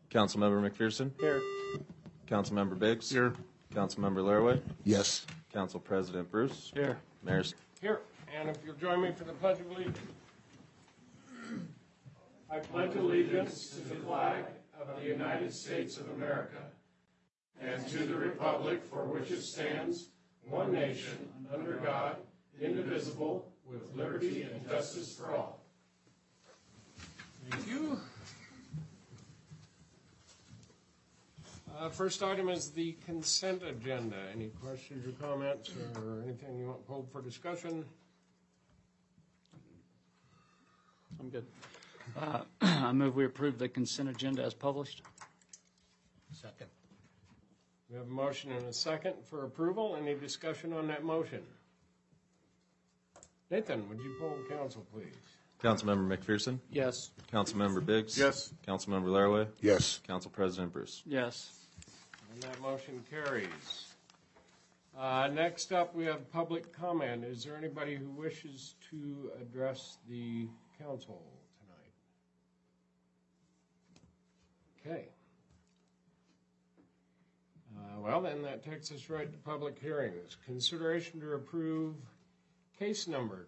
Councilmember McPherson? Here. Councilmember Biggs? Here. Councilmember Laraway? Yes. Council President Bruce? Here. Mayor. Here. And if you'll join me for the Pledge of Allegiance. I pledge allegiance to the flag of the United States of America and to the republic for which it stands, one nation, under God, indivisible, with liberty and justice for all. Thank you. First item is the consent agenda. Any questions or comments or anything you want pulled for discussion? I'm good. I move we approve the consent agenda as published. Second. We have a motion and a second for approval. Any discussion on that motion? Nathan, would you poll council, please? Councilmember McPherson? Yes. Councilmember Biggs? Yes. Councilmember Laraway? Yes. Council President Bruce? Yes. And that motion carries. Next up, we have public comment. Is there anybody who wishes to address the council tonight? Okay. Well, then that takes us right to public hearings. Consideration to approve case number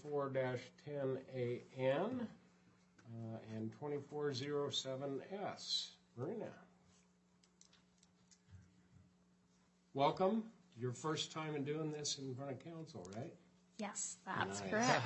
24-10AN and 2407S. Marina. Welcome. Your first time in doing this in front of council, right? Yes, that's Nice.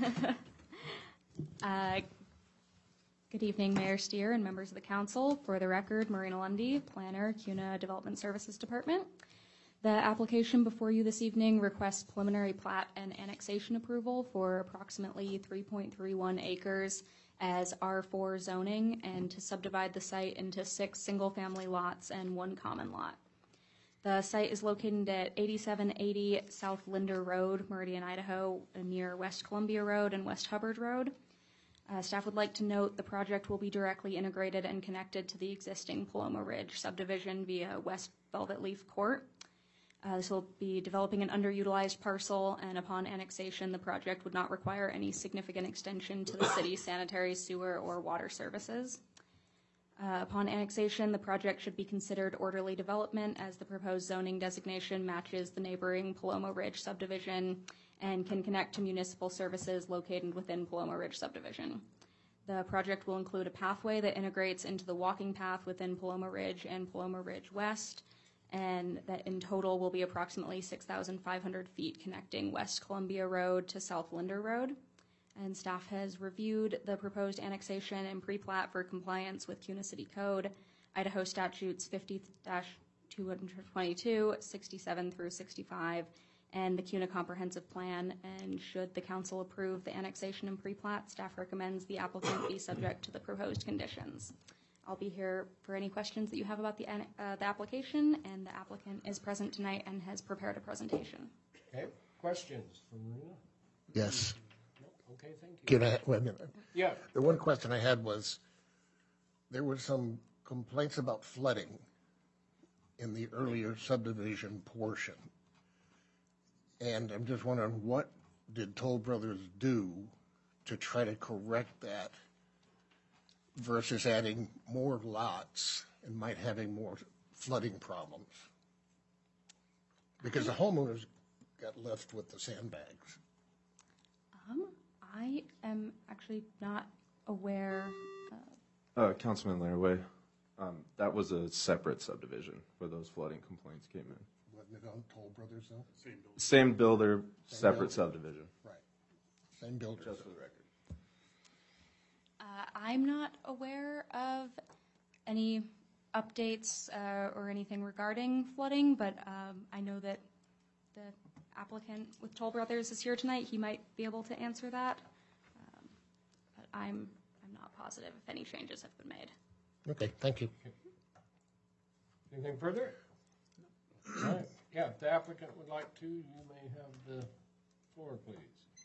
correct. Good evening, Mayor Steer and members of the council. For the record, Marina Lundy, Planner, CUNA Development Services Department. The application before you this evening requests preliminary plat and annexation approval for approximately 3.31 acres as R4 zoning and to subdivide the site into 6 single-family lots and 1 common lot. The site is located at 8780 South Linder Road, Meridian, Idaho, near West Columbia Road and West Hubbard Road. Staff would like to note the project will be directly integrated and connected to the existing Paloma Ridge subdivision via West Velvet Leaf Court. This will be developing an underutilized parcel, and upon annexation, the project would not require any significant extension to the city's sanitary, sewer, or water services. Upon annexation, the project should be considered orderly development as the proposed zoning designation matches the neighboring Paloma Ridge subdivision and can connect to municipal services located within Paloma Ridge subdivision. The project will include a pathway that integrates into the walking path within Paloma Ridge and Paloma Ridge West, and that in total will be approximately 6,500 feet connecting West Columbia Road to South Linder Road. And staff has reviewed the proposed annexation and pre-plat for compliance with CUNA City Code, Idaho Statutes 50-222, 67 through 65, and the CUNA Comprehensive Plan. And should the council approve the annexation and pre-plat, staff recommends the applicant be subject to the proposed conditions. I'll be here for any questions that you have about the application, and the applicant is present tonight and has prepared a presentation. Okay. Questions for Marina? Yes. Okay, thank you. Can I, wait a minute. Yeah. The one question I had was, there were some complaints about flooding in the earlier subdivision portion. And I'm just wondering, what did Toll Brothers do to try to correct that versus adding more lots and might having more flooding problems? Because the homeowners got left with the sandbags. I am actually not aware. Councilman Laraway, that was a separate subdivision where those flooding complaints came in. Wasn't it on Toll Brothers though? Same builder, separate builder. subdivision. Right. Same builder. Just for the record. I'm not aware of any updates or anything regarding flooding, but I know that the applicant with Toll Brothers is here tonight. He might be able to answer that, but I'm not positive if any changes have been made. Okay, thank you. Anything further? All right. Yeah, if the applicant would like to, you may have the floor, please.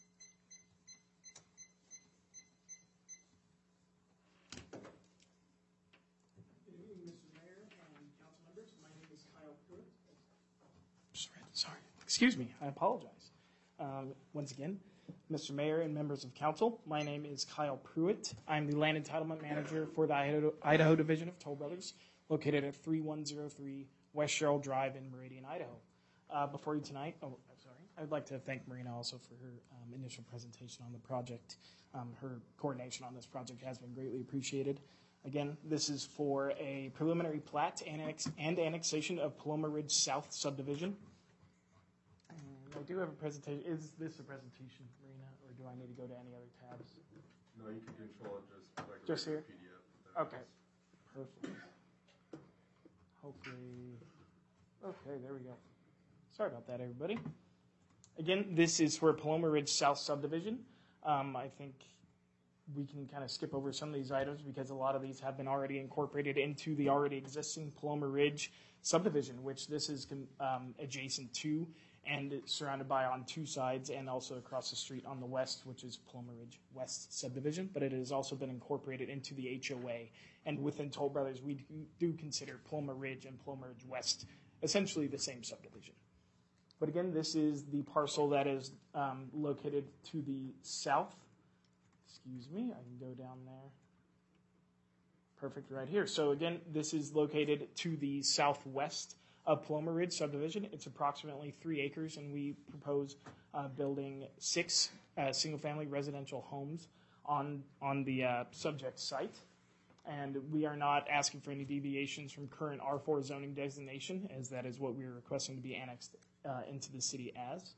Good evening, Mr. Mayor and council members. My name is Kyle Pruitt. Sorry. Excuse me. I apologize. once again. Mr. Mayor and members of council, my name is Kyle Pruitt. I'm the Land Entitlement Manager for the Idaho Division of Toll Brothers, located at 3103 West Sherrill Drive in Meridian, Idaho. Before you tonight, I'd like to thank Marina also for her initial presentation on the project. Her coordination on this project has been greatly appreciated. Again, this is for a preliminary plat and annexation of Paloma Ridge South subdivision. And I do have a presentation. Is this a presentation, Marina, or do I need to go to any other tabs? No, you can control it just like Just here? PDF. Okay, perfect. Hopefully, okay, there we go. Sorry about that, everybody. Again, this is for Paloma Ridge South subdivision. I think we can kind of skip over some of these items because a lot of these have been already incorporated into the already existing Paloma Ridge subdivision, which this is adjacent to and surrounded by on two sides and also across the street on the west, which is Paloma Ridge West subdivision. But it has also been incorporated into the HOA. And within Toll Brothers, we do consider Paloma Ridge and Paloma Ridge West essentially the same subdivision. But again, this is the parcel that is located to the south. Excuse me, I can go down there. Perfect, right here. So again, this is located to the southwest of Paloma Ridge subdivision. It's approximately 3 acres, and we propose building 6 single-family residential homes on the subject site. And we are not asking for any deviations from current R4 zoning designation, as that is what we are requesting to be annexed into the city as.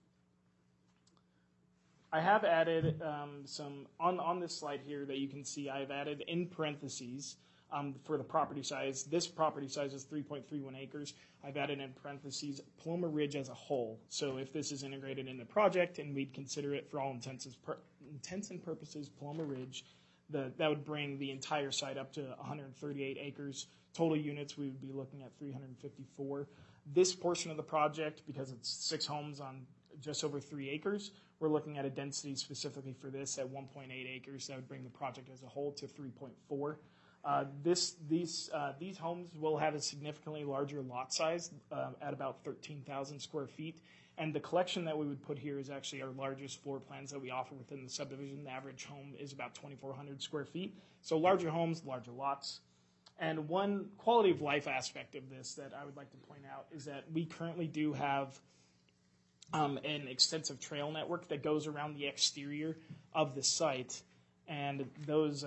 I have added some, on this slide here that you can see, I've added in parentheses for the property size. This property size is 3.31 acres. I've added in parentheses Paloma Ridge as a whole. So if this is integrated in the project and we'd consider it for all intents and purposes Paloma Ridge, that would bring the entire site up to 138 acres. Total units, we would be looking at 354. This portion of the project, because it's 6 homes on just over 3 acres, we're looking at a density specifically for this at 1.8 acres. That would bring the project as a whole to 3.4. These homes will have a significantly larger lot size at about 13,000 square feet. And the collection that we would put here is actually our largest floor plans that we offer within the subdivision. The average home is about 2,400 square feet. So larger homes, larger lots. And one quality of life aspect of this that I would like to point out is that we currently do have an extensive trail network that goes around the exterior of the site. And those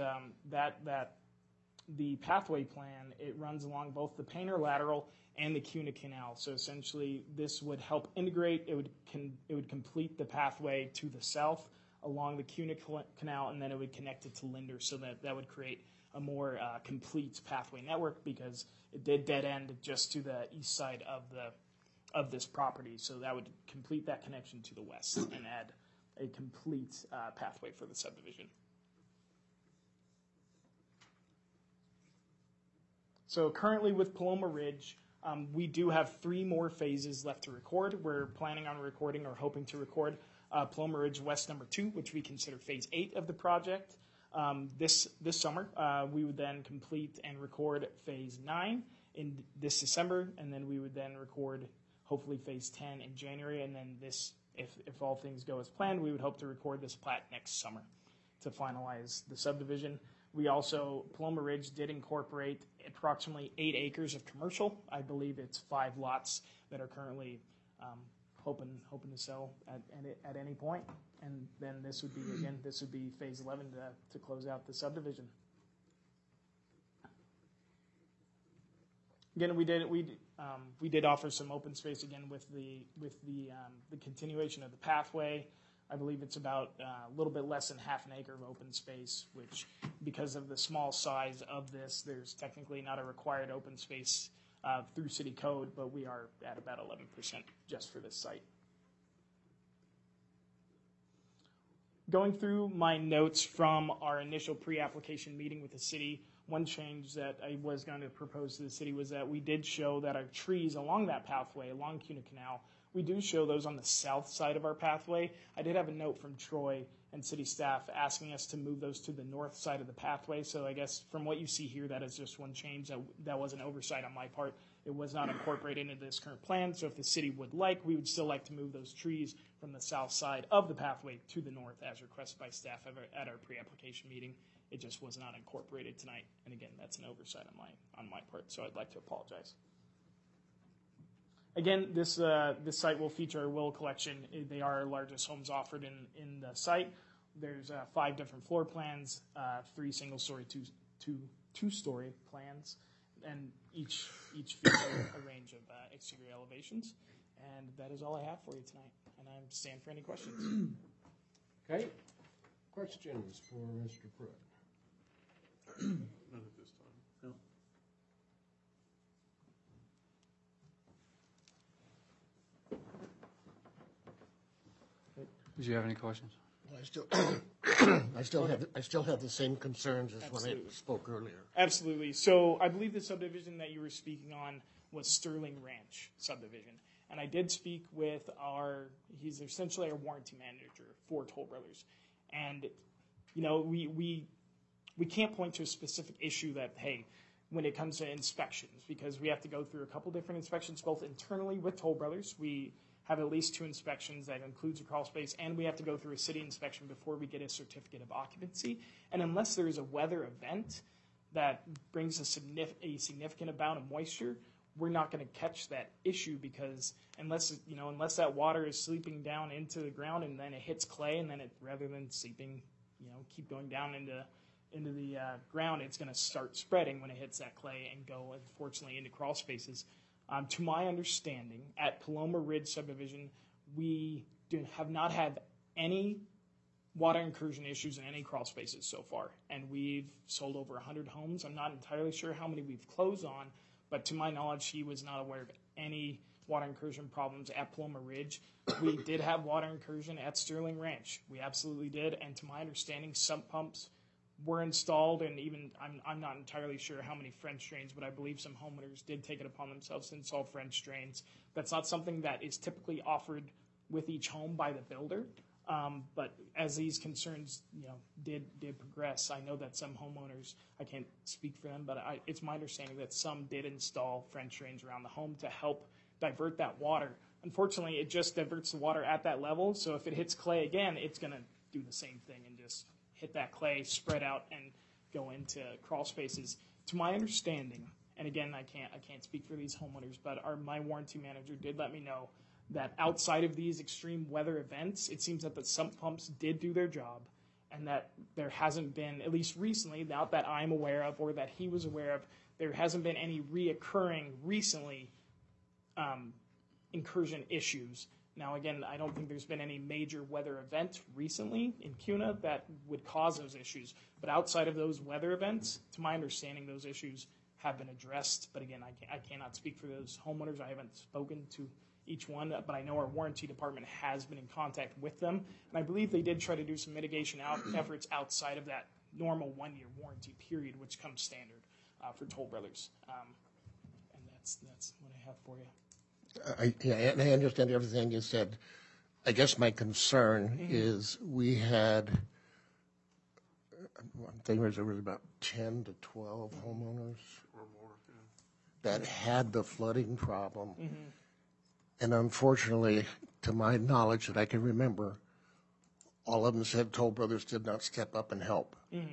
the pathway plan, it runs along both the Painter Lateral and the Cuna Canal. So essentially, this would help integrate. It would complete the pathway to the south along the Cuna Canal, and then it would connect it to Linder, so that would create a more complete pathway network, because it did dead end just to the east side of this property. So that would complete that connection to the west and add a complete pathway for the subdivision. So currently with Paloma Ridge, we do have 3 more phases left to record. We're planning on recording or hoping to record Paloma Ridge West number 2, which we consider phase 8 of the project. This summer, we would then complete and record phase 9 in this December, and then we would then record hopefully phase 10 in January, and then this, if all things go as planned, we would hope to record this plat next summer to finalize the subdivision. We also, Paloma Ridge did incorporate approximately 8 acres of commercial. I believe it's 5 lots that are currently hoping to sell at any point. And then this would be phase 11 to close out the subdivision. Again, we did offer some open space again with the continuation of the pathway. I believe it's about a little bit less than half an acre of open space, which, because of the small size of this, there's technically not a required open space through city code, but we are at about 11% just for this site. Going through my notes from our initial pre-application meeting with the city, one change that I was going to propose to the city was that we did show that our trees along that pathway, along Cuna Canal, we do show those on the south side of our pathway. I did have a note from Troy and city staff asking us to move those to the north side of the pathway. So I guess from what you see here, that is just one change. That was an oversight on my part. It was not incorporated into this current plan, so if the city would like, we would still like to move those trees from the south side of the pathway to the north as requested by staff at our pre-application meeting. It just was not incorporated tonight. And again, that's an oversight on my part, so I'd like to apologize. Again, this site will feature our willow collection. They are our largest homes offered in the site. There's 5 different floor plans, 3 single-story, two-story plans, and each feature a range of exterior elevations. And that is all I have for you tonight. And I stand for any questions. Okay. Questions for Mr. Pruitt? None at this time. No. Did you have any questions? I still have the same concerns as when I spoke earlier. Absolutely. So I believe the subdivision that you were speaking on was Sterling Ranch subdivision. And I did speak with he's essentially our warranty manager for Toll Brothers. And, you know, we can't point to a specific issue that, hey, when it comes to inspections, because we have to go through a couple different inspections, both internally with Toll Brothers. We have at least 2 inspections that includes a crawl space, and we have to go through a city inspection before we get a certificate of occupancy. And unless there is a weather event that brings a significant amount of moisture, we're not going to catch that issue, because unless that water is seeping down into the ground and then it hits clay, and then rather than seeping, keep going down into the ground, it's going to start spreading when it hits that clay and go, unfortunately, into crawl spaces. To my understanding, at Paloma Ridge subdivision, we have not had any water incursion issues in any crawl spaces so far. And we've sold over 100 homes. I'm not entirely sure how many we've closed on, but to my knowledge, he was not aware of any water incursion problems at Paloma Ridge. We did have water incursion at Sterling Ranch. We absolutely did. And to my understanding, sump pumps were installed, and even I'm not entirely sure how many French drains, but I believe some homeowners did take it upon themselves to install French drains. That's not something that is typically offered with each home by the builder, but as these concerns did progress, I know that some homeowners, I can't speak for them, but it's my understanding that some did install French drains around the home to help divert that water. Unfortunately, it just diverts the water at that level, so if it hits clay again, it's going to do the same thing and just hit that clay, spread out, and go into crawl spaces. To my understanding, and again, I can't speak for these homeowners, but my warranty manager did let me know that outside of these extreme weather events, it seems that the sump pumps did do their job, and that there hasn't been, at least recently, not that I'm aware of or that he was aware of, there hasn't been any reoccurring recently incursion issues. Now, again, I don't think there's been any major weather event recently in CUNA that would cause those issues. But outside of those weather events, to my understanding, those issues have been addressed. But again, I cannot speak for those homeowners. I haven't spoken to each one, but I know our warranty department has been in contact with them. And I believe they did try to do some mitigation efforts outside of that normal 1-year warranty period, which comes standard for Toll Brothers. And that's what I have for you. And I understand everything you said. I guess my concern is we had, I think there was about 10 to 12 homeowners Or more. that had the flooding problem. And unfortunately, to my knowledge that I can remember, all of them said Toll Brothers did not step up and help.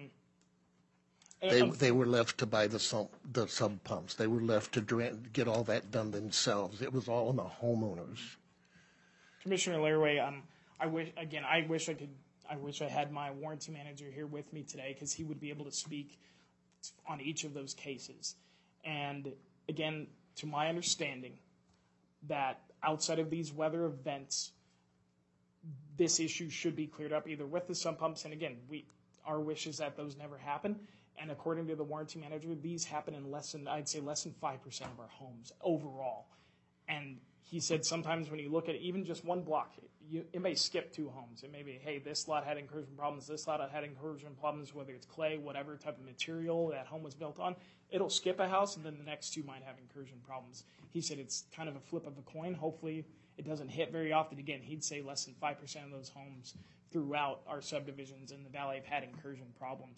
They were left to buy the sub pumps. They were left to get all that done themselves. It was all on the homeowners. Commissioner Laraway, I wish I had my warranty manager here with me today, because he would be able to speak on each of those cases. And again, to my understanding, that outside of these weather events, this issue should be cleared up either with the sump pumps. And again, our wish is that those never happen. And according to the warranty manager, these happen in less than 5% of our homes overall. And he said sometimes when you look at even just one block, it may skip 2 homes. It may be, hey, this lot had incursion problems, this lot had incursion problems, whether it's clay, whatever type of material that home was built on. It'll skip a house, and then the next 2 might have incursion problems. He said it's kind of a flip of a coin. Hopefully it doesn't hit very often. Again, he'd say less than 5% of those homes throughout our subdivisions in the valley have had incursion problems.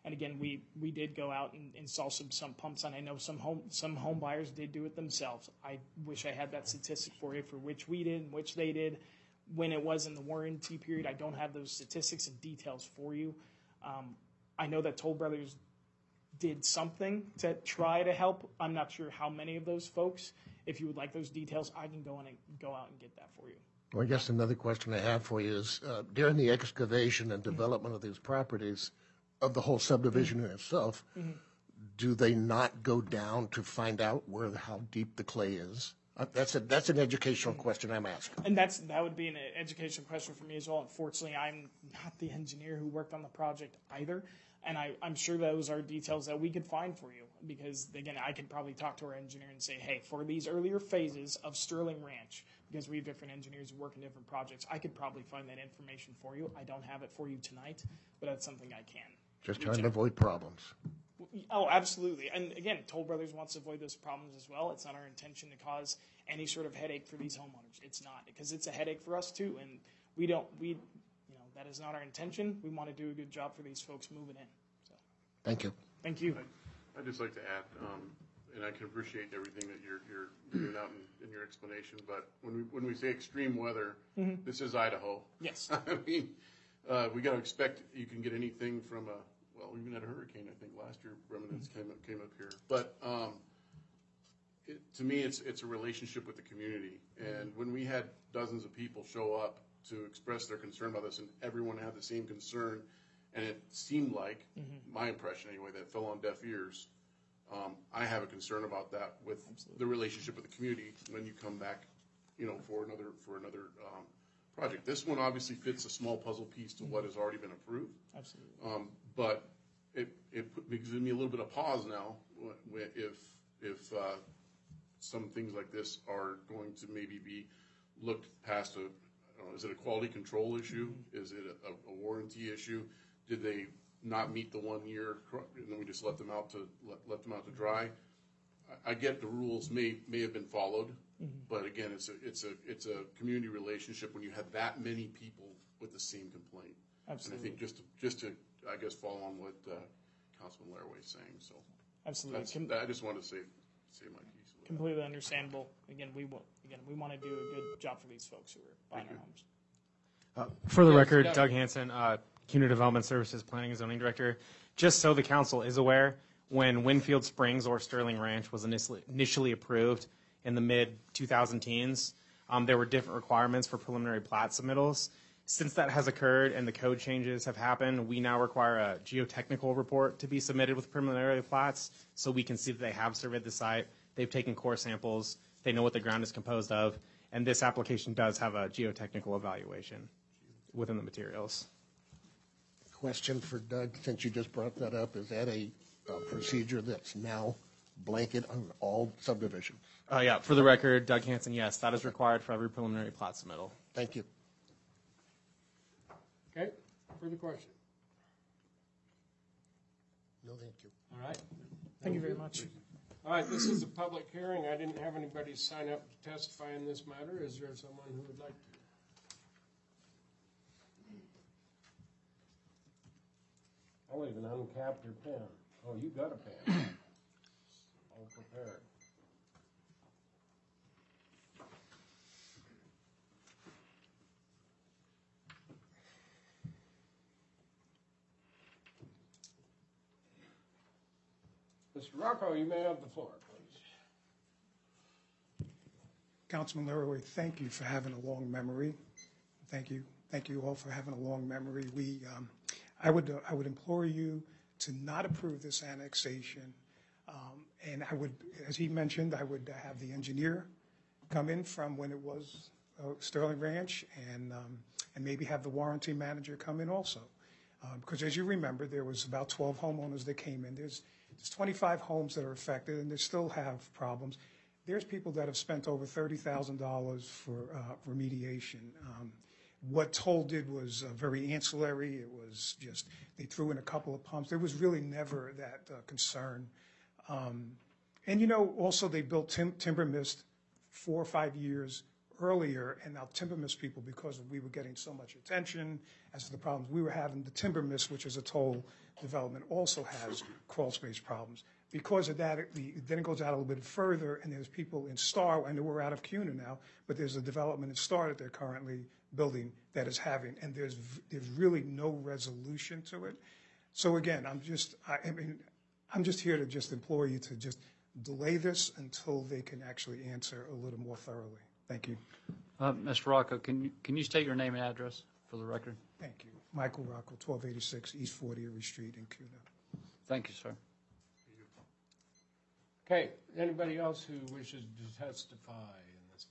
And again, we did go out and install some pumps, and I know some home buyers did do it themselves. I wish I had that statistic for you for which we did and which they did. When it was in the warranty period, I don't have those statistics and details for you. I know that Toll Brothers did something to try to help. I'm not sure how many of those folks. If you would like those details, I can go out and get that for you. Well, I guess another question I have for you is, during the excavation and development of these properties, of the whole subdivision in itself, do they not go down to find out how deep the clay is? That's an educational question I'm asking. And that would be an education question for me as well. Unfortunately, I'm not the engineer who worked on the project either, and I'm sure those are details that we could find for you, because again, I could probably talk to our engineer and say, hey, for these earlier phases of Sterling Ranch, because we have different engineers who work in different projects, I could probably find that information for you. I don't have it for you tonight, but that's something I can. Just trying to avoid problems. Oh, absolutely. And again, Toll Brothers wants to avoid those problems as well. It's not our intention to cause any sort of headache for these homeowners. It's not, because it's a headache for us too, and that is not our intention. We want to do a good job for these folks moving in. So, thank you. Thank you. I'd just like to add, and I can appreciate everything that you're doing out in your explanation, but when we say extreme weather, this is Idaho. Yes. I mean, we got to expect you can get anything from even at a hurricane, I think last year remnants came up here. But to me, it's a relationship with the community. And when we had dozens of people show up to express their concern about this, and everyone had the same concern, and it seemed like, my impression anyway, that it fell on deaf ears. I have a concern about that with the relationship with the community when you come back, for another project. This one obviously fits a small puzzle piece to what has already been approved. Absolutely. But it gives me a little bit of pause now if some things like this are going to maybe be looked past. Is it a quality control issue? Is it a warranty issue? Did they not meet the 1 year, and then we just let them out to dry? I get the rules may have been followed, but again, it's a community relationship when you have that many people with the same complaint. Absolutely. And I think just to I guess follow on what Councilman Laraway is saying. So Absolutely. I just want to say my piece. Completely understandable. Again, we want to do a good job for these folks who are buying our homes. For the record, Doug Hansen, CUNA Development Services Planning and Zoning Director. Just so the council is aware, when Winfield Springs or Sterling Ranch was initially approved in the mid-2010s, there were different requirements for preliminary plat submittals. Since that has occurred and the code changes have happened, we now require a geotechnical report to be submitted with preliminary plats so we can see that they have surveyed the site, they've taken core samples, they know what the ground is composed of, and this application does have a geotechnical evaluation within the materials. Question for Doug, since you just brought that up, is that a procedure that's now blanket on all subdivisions? Yeah, for the record, Doug Hansen, yes, that is required for every preliminary plat submittal. Thank you. Okay, further question? No, thank you. All right. Thank you very much. All right, this is a public hearing. I didn't have anybody sign up to testify in this matter. Is there someone who would like to? I'll even uncap your pen. Oh, you got a pen. All prepared. Mr. Rocco, you may have the floor, please. Councilman Laraway, thank you for having a long memory. Thank you all for having a long memory. I would implore you to not approve this annexation, and I would, as he mentioned, I would have the engineer come in from when it was Sterling Ranch, and maybe have the warranty manager come in also, because as you remember, there was about 12 homeowners that came in. There's 25 homes that are affected, and they still have problems. There's people that have spent over $30,000 for remediation. What Toll did was very ancillary. It was just, they threw in a couple of pumps. There was really never that concern. And also they built Timber Mist 4 or 5 years earlier, and our timber miss people, because we were getting so much attention as to the problems we were having, the timber miss, which is a toll development, also has crawl space problems. Because of that, then it goes out a little bit further, and there's people in Star, I know we're out of CUNA now, but there's a development in Star that they're currently building that is having, and there's really no resolution to it. So again, I'm just here to just implore you to just delay this until they can actually answer a little more thoroughly. Thank you. Mr. Rocco, can you state your name and address for the record? Thank you. Michael Rocco, 1286 East 40 Erie Street in CUNA. Thank you, sir. Okay, anybody else who wishes to testify in this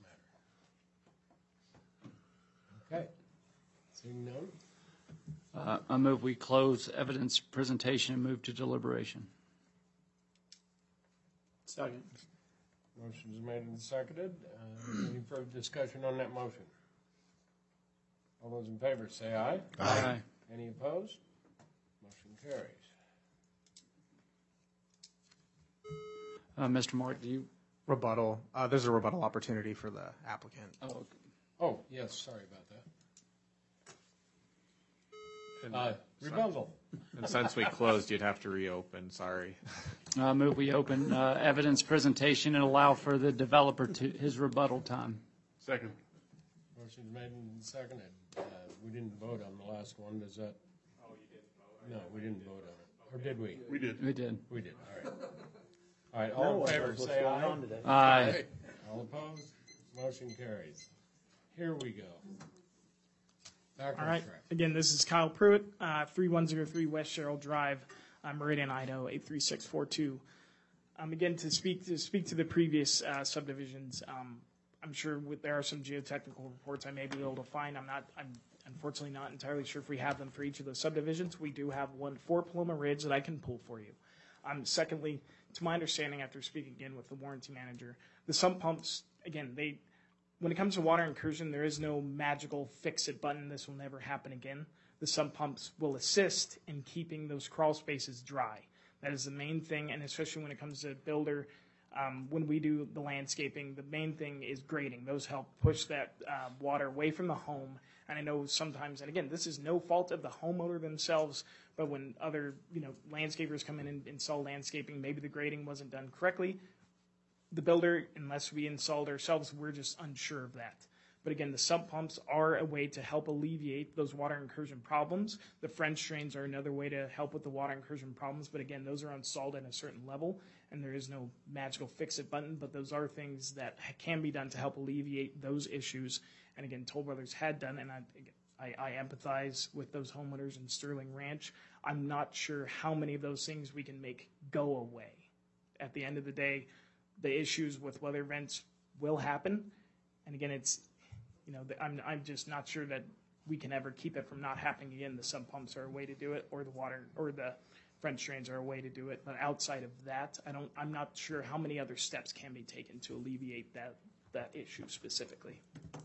matter? Okay, seeing none. I move we close evidence presentation and move to deliberation. Second. Motion is made and seconded. Any further discussion on that motion? All those in favor say aye. Aye. Any opposed? Motion carries. Mr. Mark, do you? Rebuttal. There's a rebuttal opportunity for the applicant. Oh, okay. Oh, yes, sorry about that. Rebuttal. And since we closed, you'd have to reopen. Sorry. I move we open evidence presentation and allow for the developer to his rebuttal time. Second. Motion is made and seconded. We didn't vote on the last one. Does that? Oh, you didn't vote on it? No, we didn't vote on it. Or did we? We did. We did. We did, all right. All right, all in favor, say aye. Aye. All opposed? Motion carries. Here we go. Back All on right. track. Again, this is Kyle Pruitt, 3103 West Sherrill Drive, Meridian, Idaho, 83642. Again, to speak to the previous subdivisions, I'm sure there are some geotechnical reports I may be able to find. I'm unfortunately not entirely sure if we have them for each of those subdivisions. We do have one for Paloma Ridge that I can pull for you. Secondly, to my understanding, after speaking again with the warranty manager, the sump pumps, again, when it comes to water incursion, there is no magical fix-it button. This will never happen again. The sump pumps will assist in keeping those crawl spaces dry. That is the main thing, and especially when it comes to builder, when we do the landscaping, the main thing is grading. Those help push that water away from the home. And I know sometimes, and again, this is no fault of the homeowner themselves, but when other landscapers come in and install landscaping, maybe the grading wasn't done correctly. The builder, unless we installed ourselves, we're just unsure of that. But again, the sump pumps are a way to help alleviate those water incursion problems. The French drains are another way to help with the water incursion problems. But again, those are installed at a certain level, and there is no magical fix-it button. But those are things that can be done to help alleviate those issues. And again, Toll Brothers had done, and I empathize with those homeowners in Sterling Ranch. I'm not sure how many of those things we can make go away. At the end of the day, the issues with weather events will happen. And again, I'm just not sure that we can ever keep it from not happening again. The sump pumps are a way to do it, or the water, or the French drains are a way to do it. But outside of that, I'm not sure how many other steps can be taken to alleviate that issue specifically.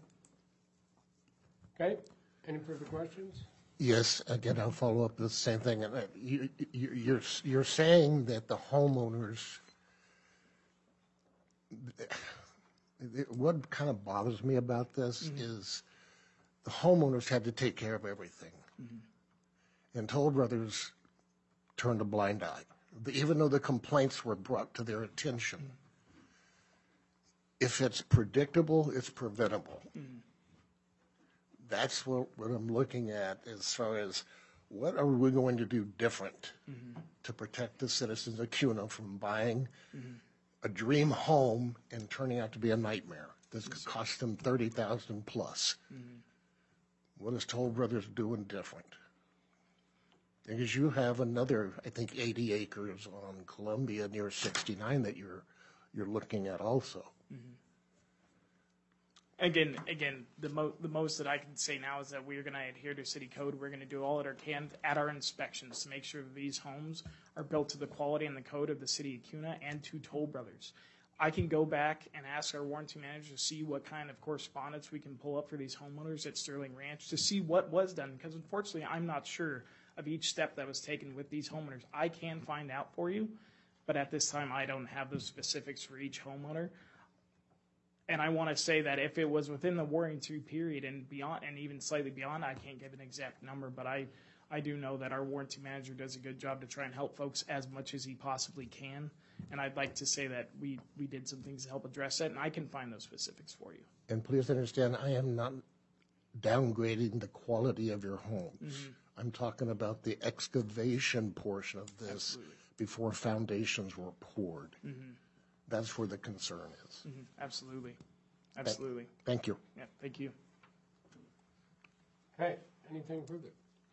Okay, any further questions? Yes, again, I'll follow up with the same thing. And you're saying that the homeowners, what kind of bothers me about this is the homeowners had to take care of everything. And Toll Brothers turned a blind eye, even though the complaints were brought to their attention. If it's predictable, it's preventable. That's what I'm looking at as far as what are we going to do different to protect the citizens of CUNA from buying a dream home and turning out to be a nightmare. This could cost them $30,000 plus. What is Toll Brothers doing different? Because you have another, I think, 80 acres on Columbia near 69 that you're looking at also. Again, the most that I can say now is that we're going to adhere to city code. We're going to do all that we can at our inspections to make sure that these homes are built to the quality and the code of the city of CUNA and to Toll Brothers. I can go back and ask our warranty manager to see what kind of correspondence we can pull up for these homeowners at Sterling Ranch to see what was done, because unfortunately I'm not sure of each step that was taken with these homeowners. I can find out for you, but at this time I don't have those specifics for each homeowner. And I want to say that if it was within the warranty period and beyond, and even slightly beyond, I can't give an exact number, but I do know that our warranty manager does a good job to try and help folks as much as he possibly can. And I'd like to say that we did some things to help address that, and I can find those specifics for you. And please understand, I am not downgrading the quality of your homes. I'm talking about the excavation portion of this before foundations were poured. That's where the concern is. Absolutely. Absolutely. Thank you. Yeah, thank you. Okay, anything further?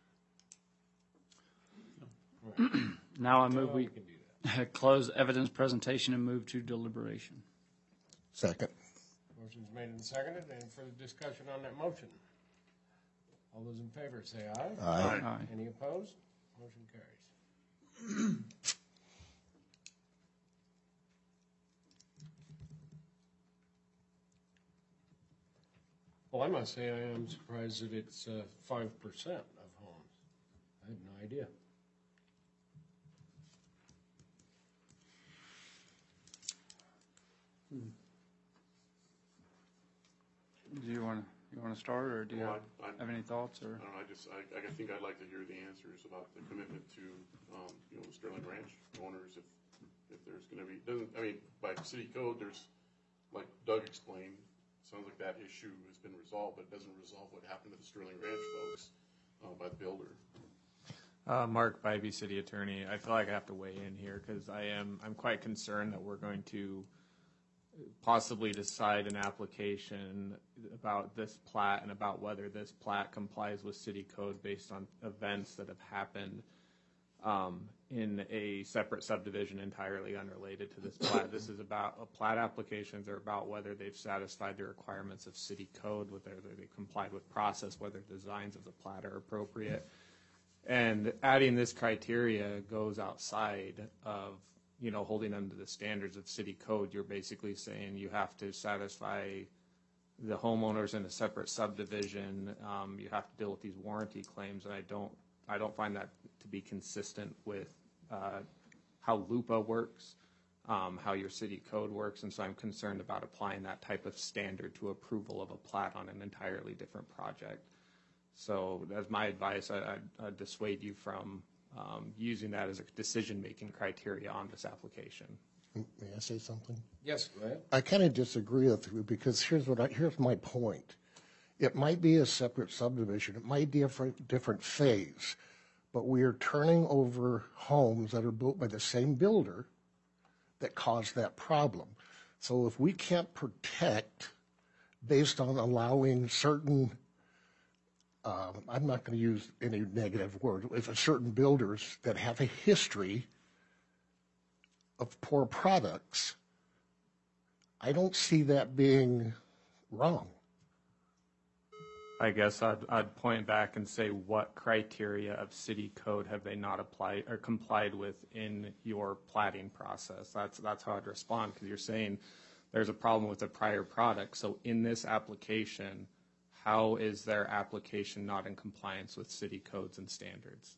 Now I move we can do that. close evidence presentation and move to deliberation. Second. Motion's made and seconded. Any further discussion on that motion? All those in favor say aye. Aye. Aye. Any opposed? Motion carries. Well, I must say I am surprised that it's 5% of homes. I had no idea. Do you want to start, or do you Well, have any thoughts? Or I don't know, I think I'd like to hear the answers about the commitment to, the Sterling Ranch owners, if there's gonna be, by city code, there's, like Doug explained, sounds like that issue has been resolved, but it doesn't resolve what happened to the Sterling Ranch folks, by the builder. Mark Bybee, city attorney. I feel like I have to weigh in here because I'm quite concerned that we're going to possibly decide an application about this plat and about whether this plat complies with city code based on events that have happened in a separate subdivision entirely unrelated to this plat. This is about plat applications are about whether they've satisfied the requirements of city code, whether they complied with process, whether designs of the plat are appropriate. And adding this criteria goes outside of, holding them to the standards of city code. You're basically saying you have to satisfy the homeowners in a separate subdivision. You have to deal with these warranty claims, and I don't find that to be consistent with how LUPA works, how your city code works, and so I'm concerned about applying that type of standard to approval of a plat on an entirely different project. So as my advice, I'd dissuade you from using that as a decision-making criteria on this application. May I say something? Yes, go ahead. I kind of disagree with you because here's my point. It might be a separate subdivision. It might be a different phase, but we are turning over homes that are built by the same builder that caused that problem. So if we can't protect based on allowing certain, I'm not going to use any negative word, if certain builders that have a history of poor products, I don't see that being wrong. I guess I'd point back and say, what criteria of city code have they not applied or complied with in your platting process? That's how I'd respond, because you're saying there's a problem with the prior product. So in this application, how is their application not in compliance with city codes and standards?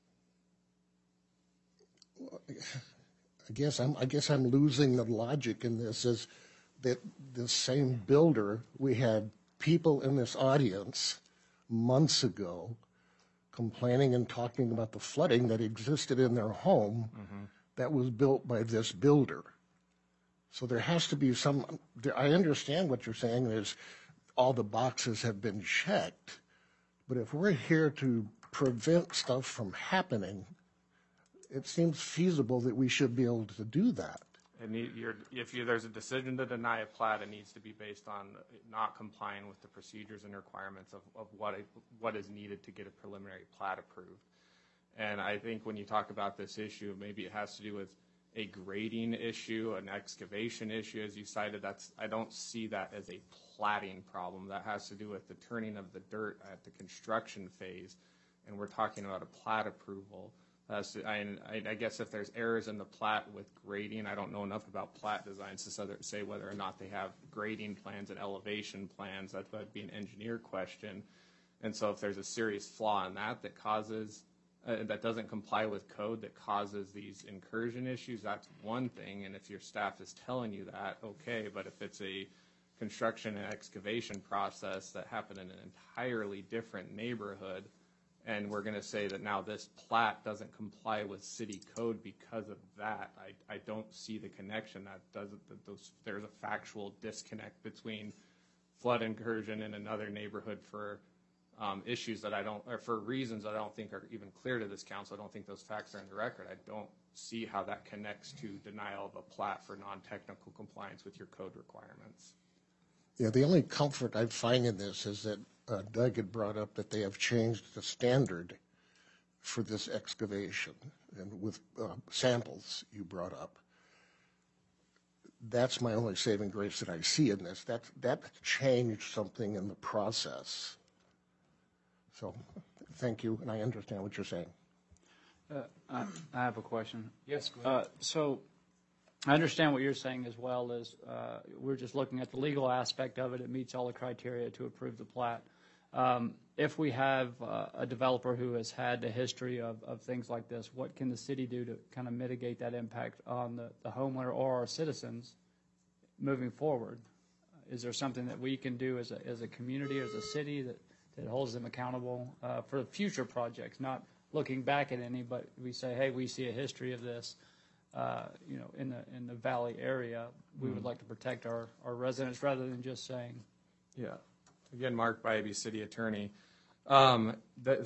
I guess I'm losing the logic in this. Is that the same builder? We had people in this audience months ago complaining and talking about the flooding that existed in their home that was built by this builder. So there has to be some. I understand what you're saying is all the boxes have been checked, but if we're here to prevent stuff from happening, it seems feasible that we should be able to do that. And if there's a decision to deny a plat, it needs to be based on not complying with the procedures and requirements of what is needed to get a preliminary plat approved. And I think when you talk about this issue, maybe it has to do with a grading issue, an excavation issue, as you cited. I don't see that as a platting problem. That has to do with the turning of the dirt at the construction phase, and we're talking about a plat approval. I guess if there's errors in the plat with grading, I don't know enough about plat designs to say whether or not they have grading plans and elevation plans. That would be an engineer question. And so if there's a serious flaw in that causes, that doesn't comply with code, that causes these incursion issues, that's one thing. And if your staff is telling you that, okay. But if it's a construction and excavation process that happened in an entirely different neighborhood, and we're going to say that now this plat doesn't comply with city code because of that. I don't see the connection. There's a factual disconnect between flood incursion in another neighborhood for issues that or for reasons that I don't think are even clear to this council. I don't think those facts are in the record. I don't see how that connects to denial of a plat for non-technical compliance with your code requirements. Yeah, the only comfort I find in this is that Doug had brought up that they have changed the standard for this excavation, and with samples you brought up. That's my only saving grace that I see in this. That changed something in the process. So, thank you, and I understand what you're saying. I have a question. Yes, go ahead. So I understand what you're saying as well as we're just looking at the legal aspect of it. It meets all the criteria to approve the plat. If we have a developer who has had a history of things like this, what can the city do to kind of mitigate that impact on the homeowner or our citizens moving forward? Is there something that we can do as a community, as a city that holds them accountable for future projects, not looking back at any, but we say, hey, we see a history of this, in the valley area. We would like to protect our residents rather than just saying. Yeah. Again, Mark Bybee, city attorney. Part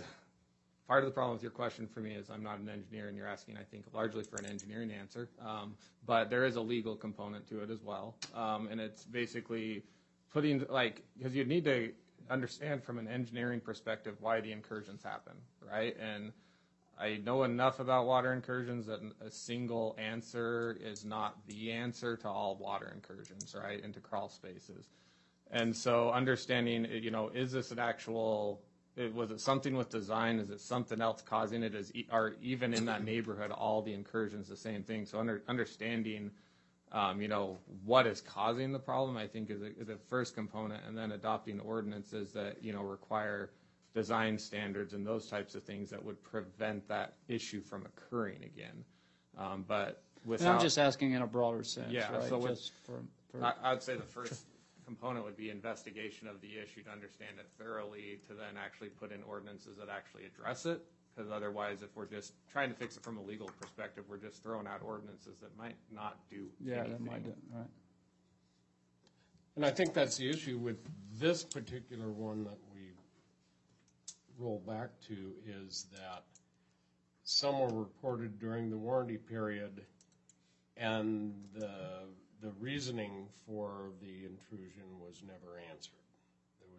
of the problem with your question for me is I'm not an engineer, and you're asking, I think, largely for an engineering answer. But there is a legal component to it as well. And it's basically putting, because you need to understand from an engineering perspective why the incursions happen, right? And I know enough about water incursions that a single answer is not the answer to all water incursions, right, into crawl spaces. And so understanding, is this an actual, was it something with design? Is it something else causing it? Are even in that neighborhood all the incursions the same thing? So understanding, what is causing the problem, I think, is a first component, and then adopting ordinances that, require design standards and those types of things that would prevent that issue from occurring again. But without, I'm just asking in a broader sense, yeah, right? so Just for I'd say the first component would be investigation of the issue to understand it thoroughly, to then actually put in ordinances that actually address it. Because otherwise, if we're just trying to fix it from a legal perspective, we're just throwing out ordinances that might not do anything. That might do, right. And I think that's the issue with this particular one that we roll back to, is that some were reported during the warranty period, and the reasoning for the intrusion was never answered. There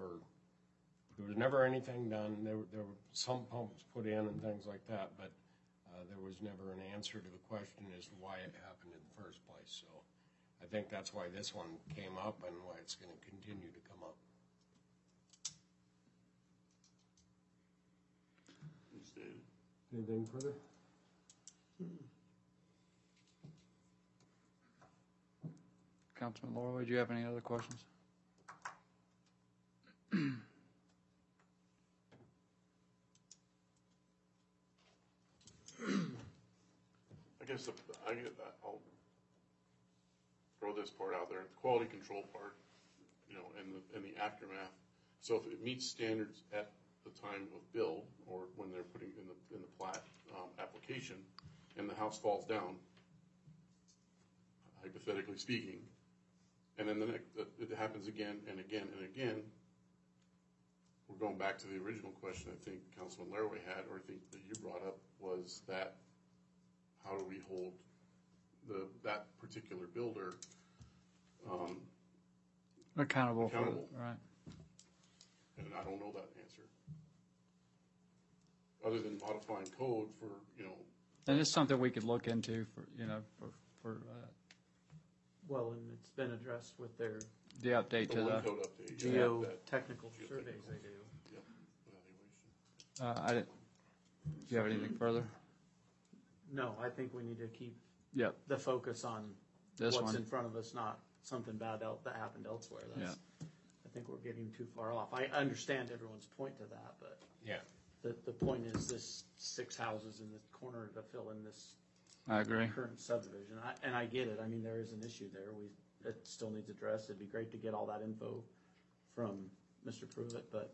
was never anything done. There were some pumps put in and things like that, but there was never an answer to the question as to why it happened in the first place. So I think that's why this one came up and why it's going to continue to come up. Anything further? Councilman Laura, do you have any other questions? I guess I'll throw this part out there, the quality control part, and the aftermath. So if it meets standards at the time of build, or when they're putting in the plat application, and the house falls down, hypothetically speaking, and then it happens again and again and again, we're going back to the original question I think Councilman Laraway had, or I think that you brought up, was that how do we hold that particular builder accountable for it, right? And I don't know that answer, other than modifying code for And it's something we could look into for Well, and it's been addressed with their the update to the code update, geotechnical surveys they do. Yep, evaluation. I didn't. Do you have anything further? No, I think we need to keep Yep. the focus on This what's one. in front of us, not something bad that happened elsewhere. I think we're getting too far off. I understand everyone's point to that, but Yeah. the point is this 6 houses in the corner to fill in this I agree. current subdivision. And I get it. I mean, there is an issue there. We it still needs addressed. It'd be great to get all that info from Mr. Pruitt, but,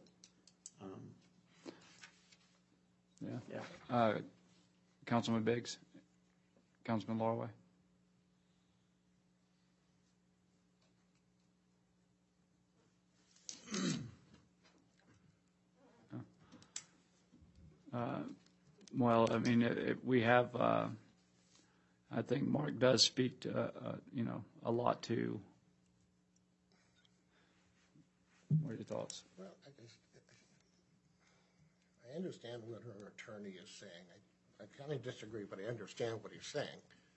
yeah. Councilman Biggs, Councilman Laraway. Well, I mean, we have, I think Mark does speak to, a lot to. What are your thoughts? Well, I understand what her attorney is saying. I kind of disagree, but I understand what he's saying.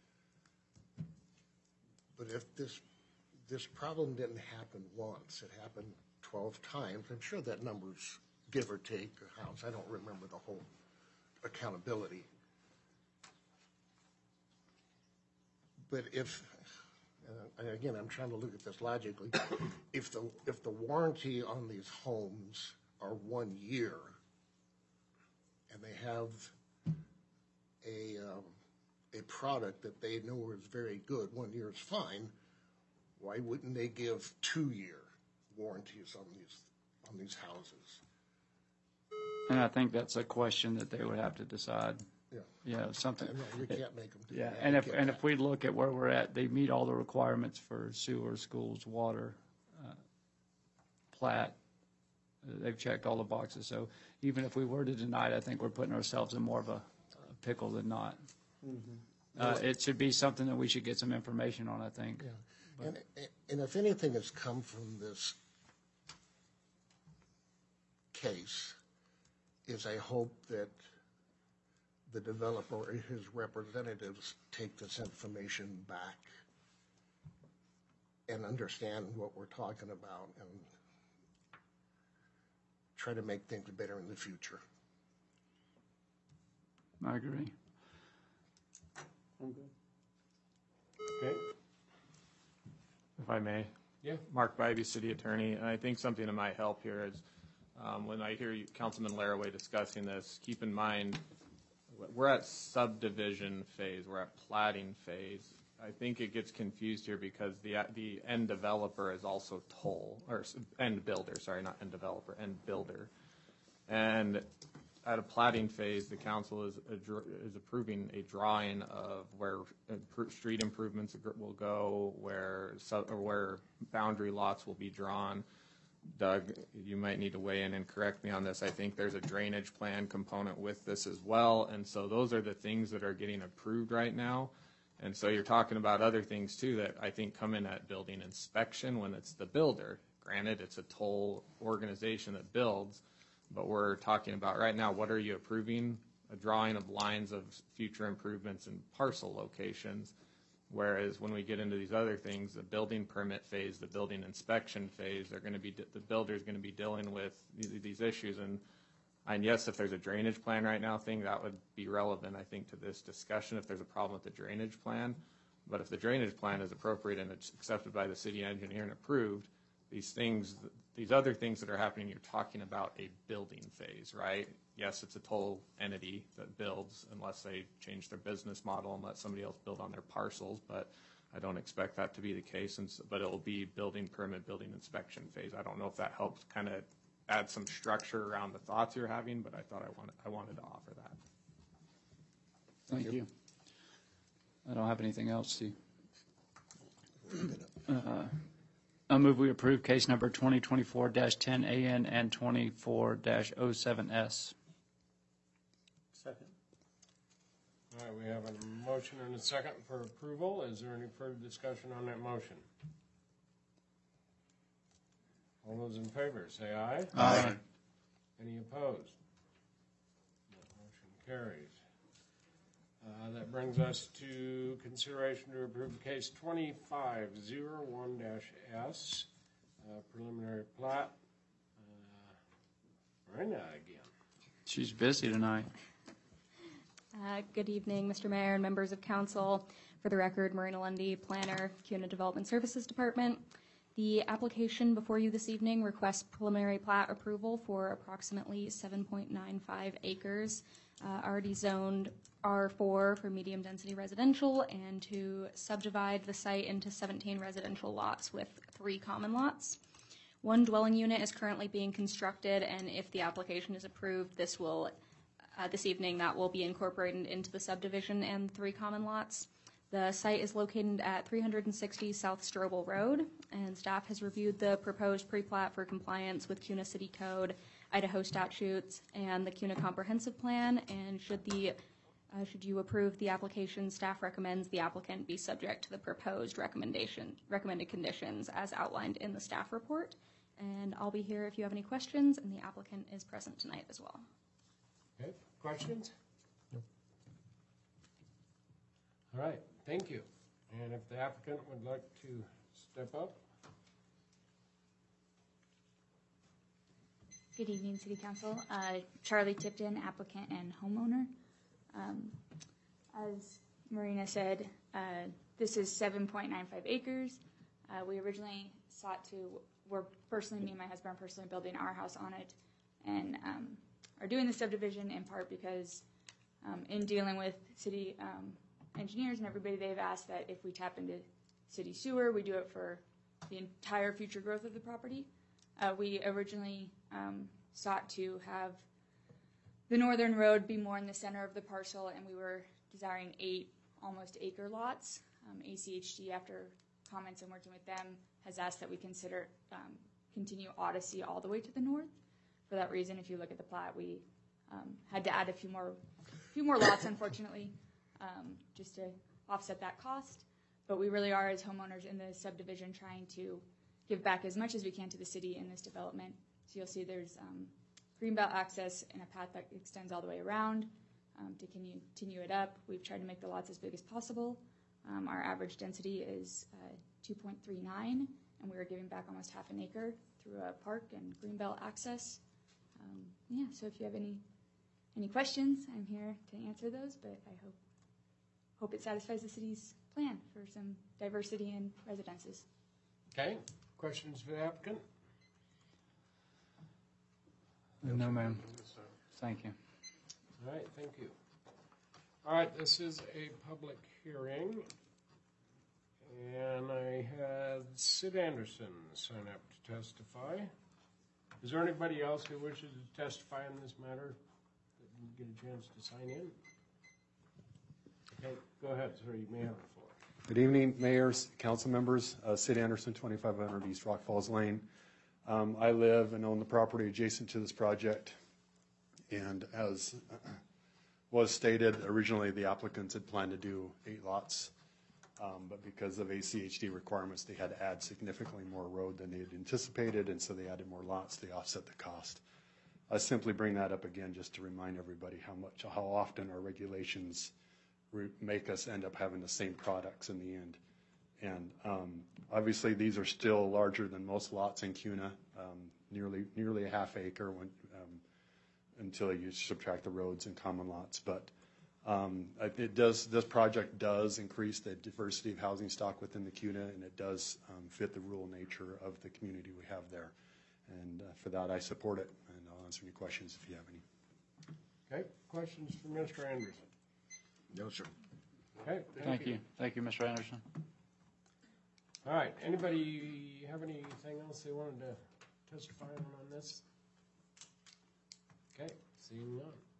But if this problem didn't happen once, it happened 12 times, I'm sure that number's give or take a house. I don't remember the whole accountability. But if, and again, I'm trying to look at this logically, if the warranty on these homes are 1 year, and they have a product that they know is very good, 1 year is fine, why wouldn't they give 2-year warranties on these houses? And I think that's a question that they would have to decide. Yeah, something. You can't make them do Yeah, that. and if we look at where we're at, they meet all the requirements for sewer, schools, water, plat. They've checked all the boxes. So even if we were to deny it, I think we're putting ourselves in more of a pickle than not. Mm-hmm. It should be something that we should get some information on, I think. Yeah. And if anything has come from this case, is I hope that the developer or his representatives take this information back and understand what we're talking about and try to make things better in the future. I agree. I'm good. Okay. If I may. Yeah. Mark Bybee, City Attorney. And I think something that might help here is when I hear you, Councilman Laraway discussing this, keep in mind we're at subdivision phase. We're at platting phase. I think it gets confused here because the end developer is also end builder. Sorry, not end developer, end builder. And at a platting phase, the council is approving a drawing of where street improvements will go, where boundary lots will be drawn. Doug, you might need to weigh in and correct me on this. I think there's a drainage plan component with this as well. And so those are the things that are getting approved right now. And so you're talking about other things too that I think come in at building inspection when it's the builder. Granted, it's a toll organization that builds, but we're talking about right now, what are you approving? A drawing of lines of future improvements and parcel locations. Whereas when we get into these other things, the building permit phase, the building inspection phase, the builder's going to be dealing with these issues. And yes, if there's a drainage plan right now that would be relevant, I think, to this discussion if there's a problem with the drainage plan. But if the drainage plan is appropriate and it's accepted by the city engineer and approved, these other things that are happening, you're talking about a building phase, right? Yes, it's a toll entity that builds unless they change their business model and let somebody else build on their parcels, but I don't expect that to be the case. But it will be building permit, building inspection phase. I don't know if that helps kind of add some structure around the thoughts you're having, but I thought I wanted to offer that. Thank you. I don't have anything else, Steve. I move we approve case number 2024-10AN and 24-07S. Second. All right, we have a motion and a second for approval. Is there any further discussion on that motion? All those in favor, say aye. Aye. Any opposed? That motion carries. That brings us to consideration to approve case 2501-S, preliminary plat. Miranda again. She's busy tonight. Good evening, Mr. Mayor and members of council. For the record, Marina Lundy, planner, CUNA Development Services Department. The application before you this evening requests preliminary plat approval for approximately 7.95 acres, already zoned R4 for medium-density residential, and to subdivide the site into 17 residential lots with 3 common lots. 1 dwelling unit is currently being constructed, and if the application is approved, this evening that will be incorporated into the subdivision and 3 common lots. The site is located at 360 South Strobel Road, and staff has reviewed the proposed pre-plat for compliance with CUNA City Code, Idaho statutes, and the CUNA Comprehensive Plan. And should you approve the application, staff recommends the applicant be subject to the proposed recommended conditions as outlined in the staff report. And I'll be here if you have any questions, and the applicant is present tonight as well. Okay, questions? No. All right, thank you. And if the applicant would like to step up. Good evening, City Council. Charlie Tipton, applicant and homeowner. As Marina said, this is 7.95 acres. We originally me and my husband are personally building our house on it, and are doing the subdivision in part because in dealing with city engineers and everybody, they've asked that if we tap into city sewer, we do it for the entire future growth of the property. We originally sought to have the northern road be more in the center of the parcel, and we were desiring 8 almost acre lots. ACHD, after comments and working with them, has asked that we consider continue Odyssey all the way to the north. For that reason, if you look at the plat, we had to add a few more lots, unfortunately, just to offset that cost. But we really are, as homeowners in the subdivision, trying to give back as much as we can to the city in this development. So you'll see there's greenbelt access and a path that extends all the way around to continue it up. We've tried to make the lots as big as possible. Our average density is 2.39, and we were giving back almost half an acre through a park and greenbelt access. So if you have any questions, I'm here to answer those, but I hope it satisfies the city's plan for some diversity in residences. Okay, questions for the applicant? No, ma'am. Thank you. All right, thank you. All right, this is a public hearing, and I had Sid Anderson sign up to testify. Is there anybody else who wishes to testify on this matter that didn't get a chance to sign in? Okay, go ahead, sir, you may have the floor. Good evening, mayors, council members. Sid Anderson, 2500 East Rock Falls Lane. I live and own the property adjacent to this project, and as was stated, originally the applicants had planned to do 8 lots, but because of ACHD requirements, they had to add significantly more road than they had anticipated, and so they added more lots to offset the cost. I simply bring that up again just to remind everybody how often our regulations make us end up having the same products in the end. And obviously these are still larger than most lots in CUNA, nearly a half acre until you subtract the roads and common lots. But this project does increase the diversity of housing stock within the CUNA, and it does fit the rural nature of the community we have there. And for that, I support it, and I'll answer any questions if you have any. Okay, questions for Mr. Anderson? No, sir. Okay, Thank you. Thank you, Mr. Anderson. All right, anybody have anything else they wanted to testify on this? Okay, seeing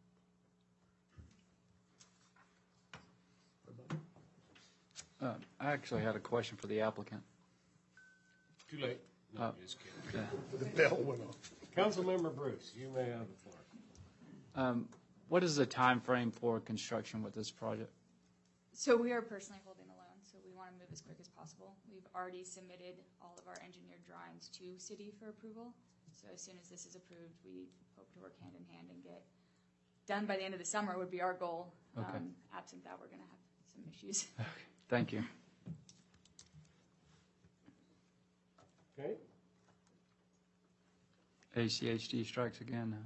none. I actually had a question for the applicant. Too late. No, just kidding. The bell went off. Councilmember Bruce, you may have the floor. What is the time frame for construction with this project? So we are personally holding the loan, so we want to move as quick as possible. We've already submitted all of our engineered drawings to city for approval. So as soon as this is approved, we hope to work hand in hand and get done by the end of the summer would be our goal. Okay. Absent that, we're going to have some issues. Okay. Thank you. Okay. ACHD strikes again.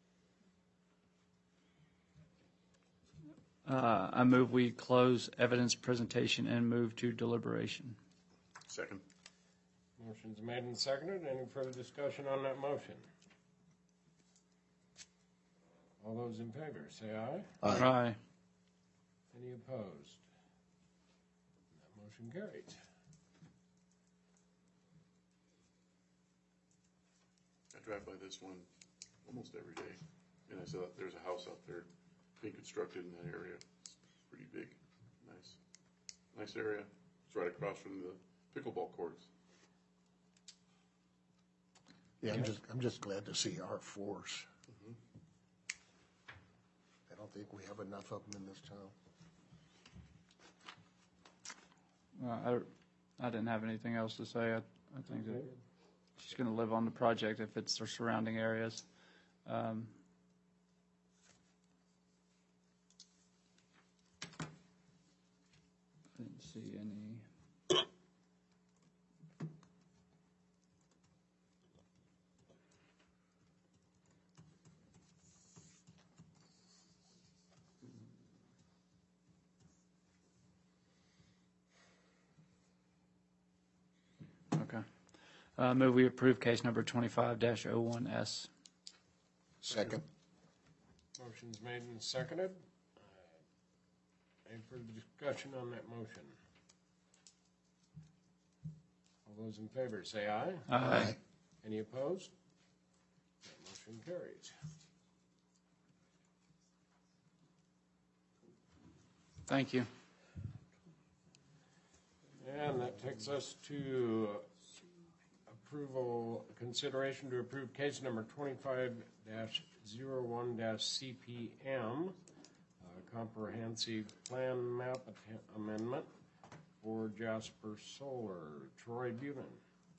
I move we close evidence presentation and move to deliberation. Second. Motion's made and seconded. Any further discussion on that motion? All those in favor, say aye. Aye. Any opposed? That motion carries. I drive by this one almost every day, and I saw that there's a house out there being constructed in that area. It's pretty big, nice area. It's right across from the pickleball courts. Yeah, I'm just glad to see our force. I don't think we have enough of them in this town. I didn't have anything else to say. I think that she's going to live on the project if it's her surrounding areas. I didn't see any. Okay. Move we approve case number 25-01S. Second. Motion's made and seconded. Any further discussion on that motion? All those in favor say aye. Aye. Any opposed? That motion carries. Thank you. And that takes us to consideration to approve case number 25-01-CPM, comprehensive plan map amendment for Jasper Solar. Troy Behunin.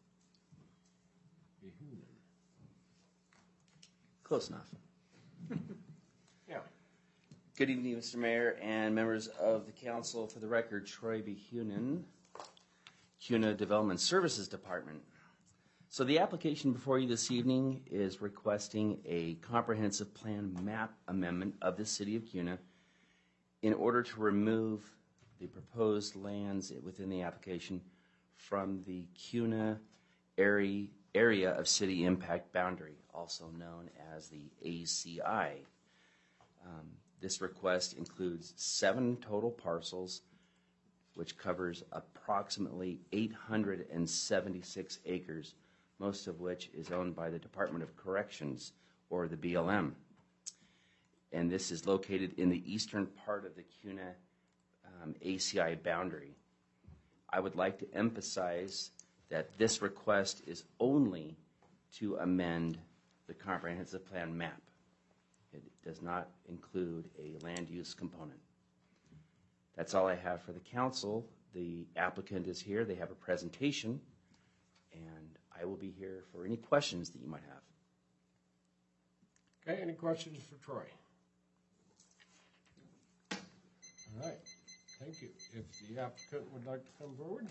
Close enough. Yeah. Good evening, Mr. Mayor and members of the council. For the record, Troy Behunin, CUNA Development Services Department. So the application before you this evening is requesting a comprehensive plan map amendment of the city of CUNA in order to remove the proposed lands within the application from the CUNA area of city impact boundary, also known as the ACI. This request includes 7 total parcels, which covers approximately 876 acres, most of which is owned by the Department of Corrections, or the BLM. And this is located in the eastern part of the CUNA ACI boundary. I would like to emphasize that this request is only to amend the comprehensive plan map. It does not include a land use component. That's all I have for the council. The applicant is here. They have a presentation, and I will be here for any questions that you might have. Okay, any questions for Troy? All right, thank you. If the applicant would like to come forward.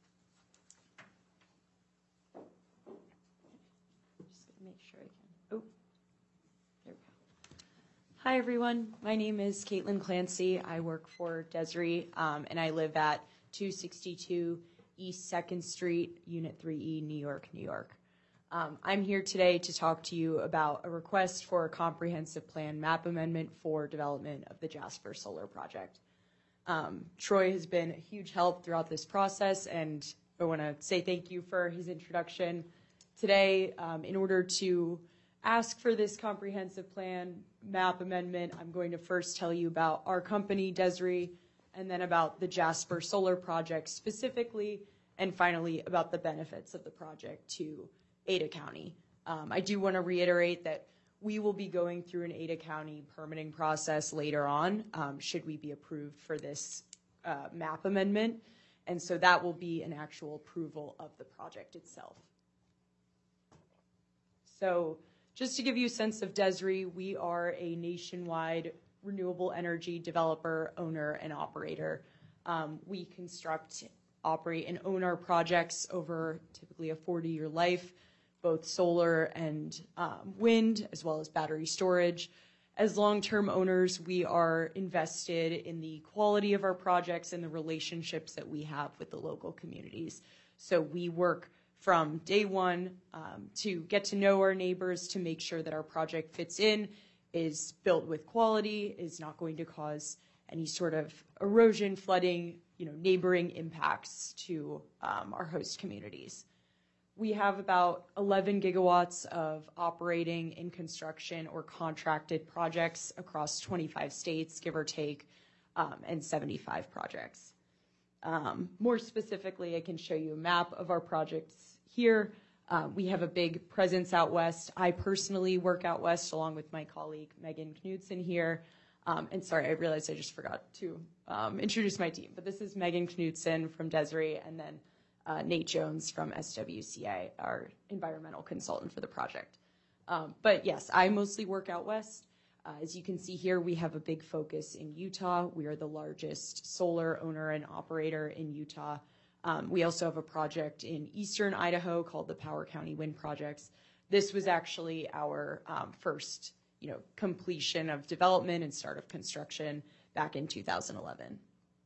Just gonna make sure I can. Oh, there we go. Hi, everyone. My name is Caitlin Clancy. I work for Desiree, and I live at 262 East 2nd Street, Unit 3E, New York, New York. I'm here today to talk to you about a request for a comprehensive plan map amendment for development of the Jasper Solar Project. Troy has been a huge help throughout this process, and I want to say thank you for his introduction today. In order to ask for this comprehensive plan map amendment, I'm going to first tell you about our company, Desiree, and then about the Jasper Solar Project specifically, and finally about the benefits of the project to Ada County. I do want to reiterate that we will be going through an Ada County permitting process later on, should we be approved for this map amendment, and so that will be an actual approval of the project itself. So just to give you a sense of Desiree, we are a nationwide renewable energy developer, owner, and operator. We construct, operate, and own our projects over typically a 40-year life, both solar and wind, as well as battery storage. As long-term owners, we are invested in the quality of our projects and the relationships that we have with the local communities. So we work from day one to get to know our neighbors, to make sure that our project fits in, is built with quality, is not going to cause any sort of erosion, flooding, neighboring impacts to our host communities. We have about 11 gigawatts of operating, in construction, or contracted projects across 25 states, give or take, and 75 projects. More specifically, I can show you a map of our projects here. We have a big presence out west. I personally work out west along with my colleague Megan Knudsen here. And sorry, I realized I just forgot to introduce my team. But this is Megan Knudsen from Desiree, and then Nate Jones from SWCA, our environmental consultant for the project. But yes, I mostly work out west. As you can see here, we have a big focus in Utah. We are the largest solar owner and operator in Utah. We also have a project in eastern Idaho called the Power County Wind Projects. This was actually our first completion of development and start of construction back in 2011.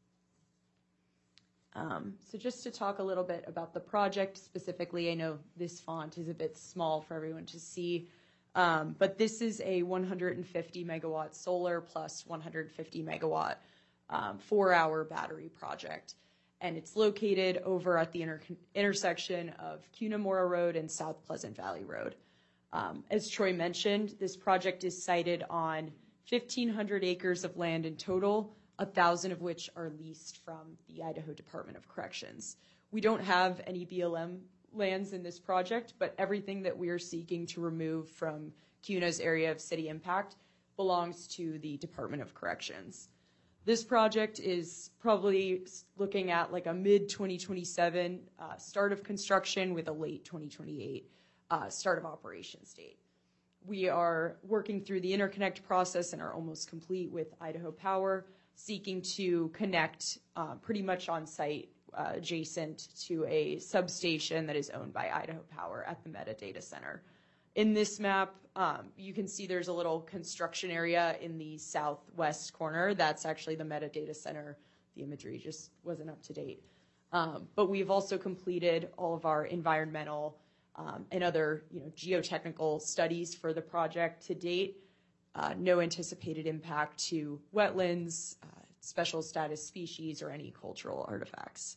So just to talk a little bit about the project specifically, I know this font is a bit small for everyone to see, but this is a 150 megawatt solar plus 150 megawatt 4-hour battery project. And it's located over at the intersection of Cunamora Road and South Pleasant Valley Road. As Troy mentioned, this project is sited on 1,500 acres of land in total, 1,000 of which are leased from the Idaho Department of Corrections. We don't have any BLM lands in this project, but everything that we are seeking to remove from CUNA's area of city impact belongs to the Department of Corrections. This project is probably looking at like a mid-2027 start of construction with a late 2028 start of operations date. We are working through the interconnect process and are almost complete with Idaho Power, seeking to connect pretty much on site adjacent to a substation that is owned by Idaho Power at the Meta Data Center. In this map, you can see there's a little construction area in the southwest corner. That's actually the Meta Data Center. The imagery just wasn't up to date. But we've also completed all of our environmental and other geotechnical studies for the project to date. No anticipated impact to wetlands, special status species, or any cultural artifacts.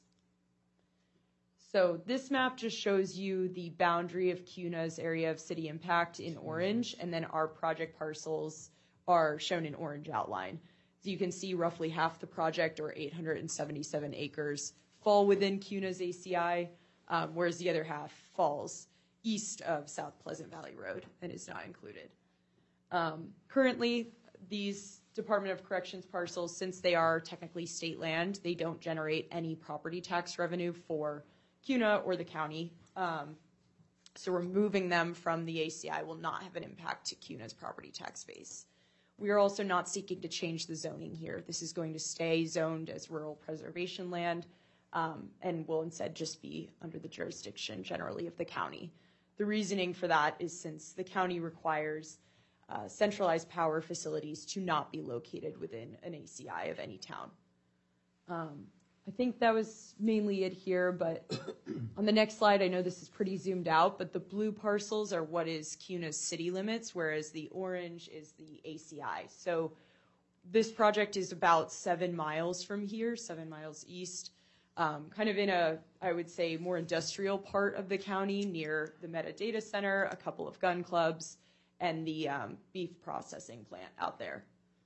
So this map just shows you the boundary of CUNA's area of city impact in orange, and then our project parcels are shown in orange outline. So you can see roughly half the project, or 877 acres, fall within CUNA's ACI, whereas the other half falls east of South Pleasant Valley Road and is not included. Currently, these Department of Corrections parcels, since they are technically state land, they don't generate any property tax revenue for CUNA or the county. So removing them from the ACI will not have an impact to CUNA's property tax base. We are also not seeking to change the zoning here. This is going to stay zoned as rural preservation land and will instead just be under the jurisdiction generally of the county. The reasoning for that is since the county requires centralized power facilities to not be located within an ACI of any town. I think that was mainly it here, but on the next slide, I know this is pretty zoomed out, but the blue parcels are what is CUNA's city limits, whereas the orange is the ACI. So this project is about 7 miles from here, 7 miles east, kind of in a, I would say, more industrial part of the county near the Meta Data Center, a couple of gun clubs, and the beef processing plant out there.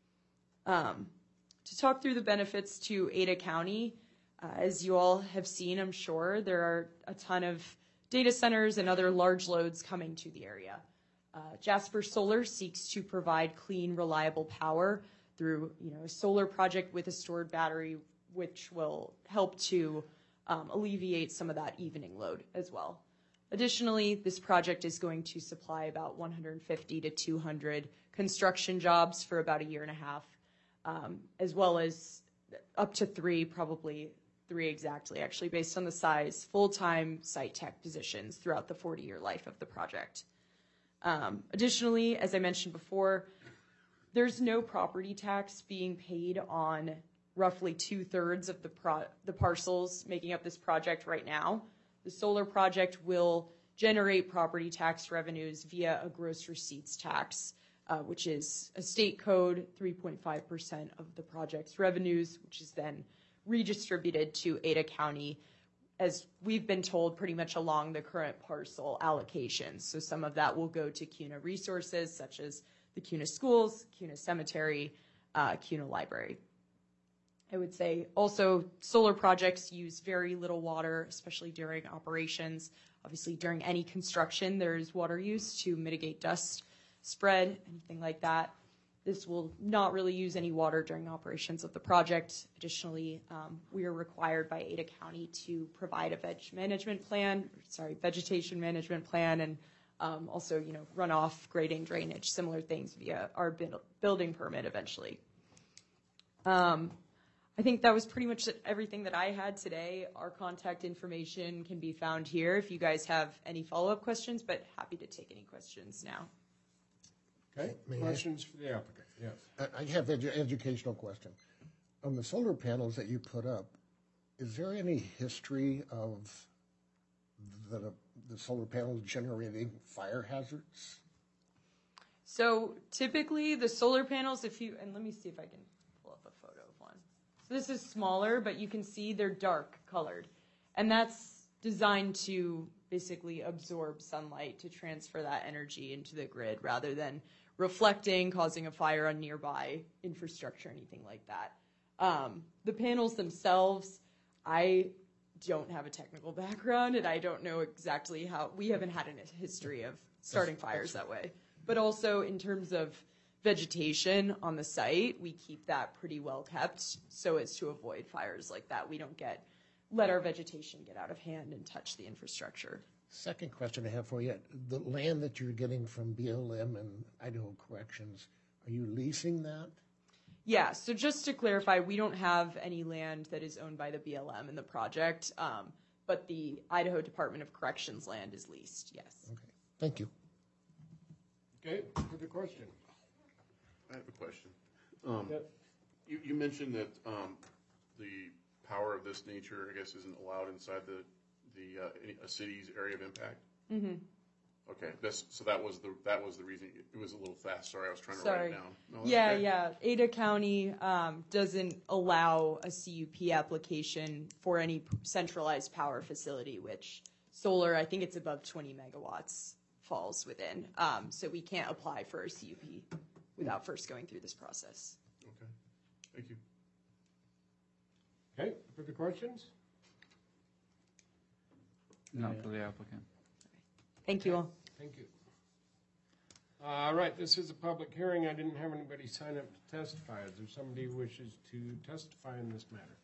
To talk through the benefits to Ada County, as you all have seen, I'm sure, there are a ton of data centers and other large loads coming to the area. Jasper Solar seeks to provide clean, reliable power through a solar project with a stored battery, which will help to alleviate some of that evening load as well. Additionally, this project is going to supply about 150 to 200 construction jobs for about a year and a half, as well as up to 3, probably 3 exactly, actually, based on the size, full-time site tech positions throughout the 40-year life of the project. Additionally, as I mentioned before, there's no property tax being paid on roughly 2/3 of the parcels making up this project right now. The solar project will generate property tax revenues via a gross receipts tax, which is a state code, 3.5% of the project's revenues, which is then redistributed to Ada County, as we've been told, pretty much along the current parcel allocations. So some of that will go to CUNA resources, such as the CUNA schools, CUNA cemetery, CUNA library. I would say also solar projects use very little water, especially during operations. Obviously, during any construction, there's water use to mitigate dust spread, anything like that. This will not really use any water during operations of the project. Additionally, we are required by Ada County to provide a vegetation management plan, and also, runoff, grading, drainage, similar things via our building permit eventually. I think that was pretty much everything that I had today. Our contact information can be found here if you guys have any follow-up questions, but happy to take any questions now. Okay, questions for the applicant? Yes. I have an educational question. On the solar panels that you put up, is there any history of the solar panels generating fire hazards? So typically the solar panels, and let me see if I can pull up a photo of one. So this is smaller, but you can see they're dark colored. And that's designed to basically absorb sunlight to transfer that energy into the grid rather than reflecting, causing a fire on nearby infrastructure, anything like that. The panels themselves, I don't have a technical background and I don't know exactly how, we haven't had a history of starting fires that way. But also in terms of vegetation on the site, we keep that pretty well kept so as to avoid fires like that. We don't let our vegetation get out of hand and touch the infrastructure. Second question I have for you, the land that you're getting from BLM and Idaho Corrections, are you leasing that? Yeah, so just to clarify, we don't have any land that is owned by the BLM in the project, but the Idaho Department of Corrections land is leased, yes. Okay, thank you. Okay, for the question. I have a question. You mentioned that the power of this nature, I guess, isn't allowed inside a city's area of impact. Mm-hmm. Okay, so that was the reason. It was a little fast. Sorry, I was trying to write it down. No, yeah, yeah. Ada County doesn't allow a CUP application for any centralized power facility, which solar, I think it's above 20 megawatts, falls within. So we can't apply for a CUP without first going through this process. Okay, thank you. Okay, for the questions? Not for the applicant. Thank you all. Thank you. All right, this is a public hearing. I didn't have anybody sign up to testify. Is there somebody who wishes to testify in this matter?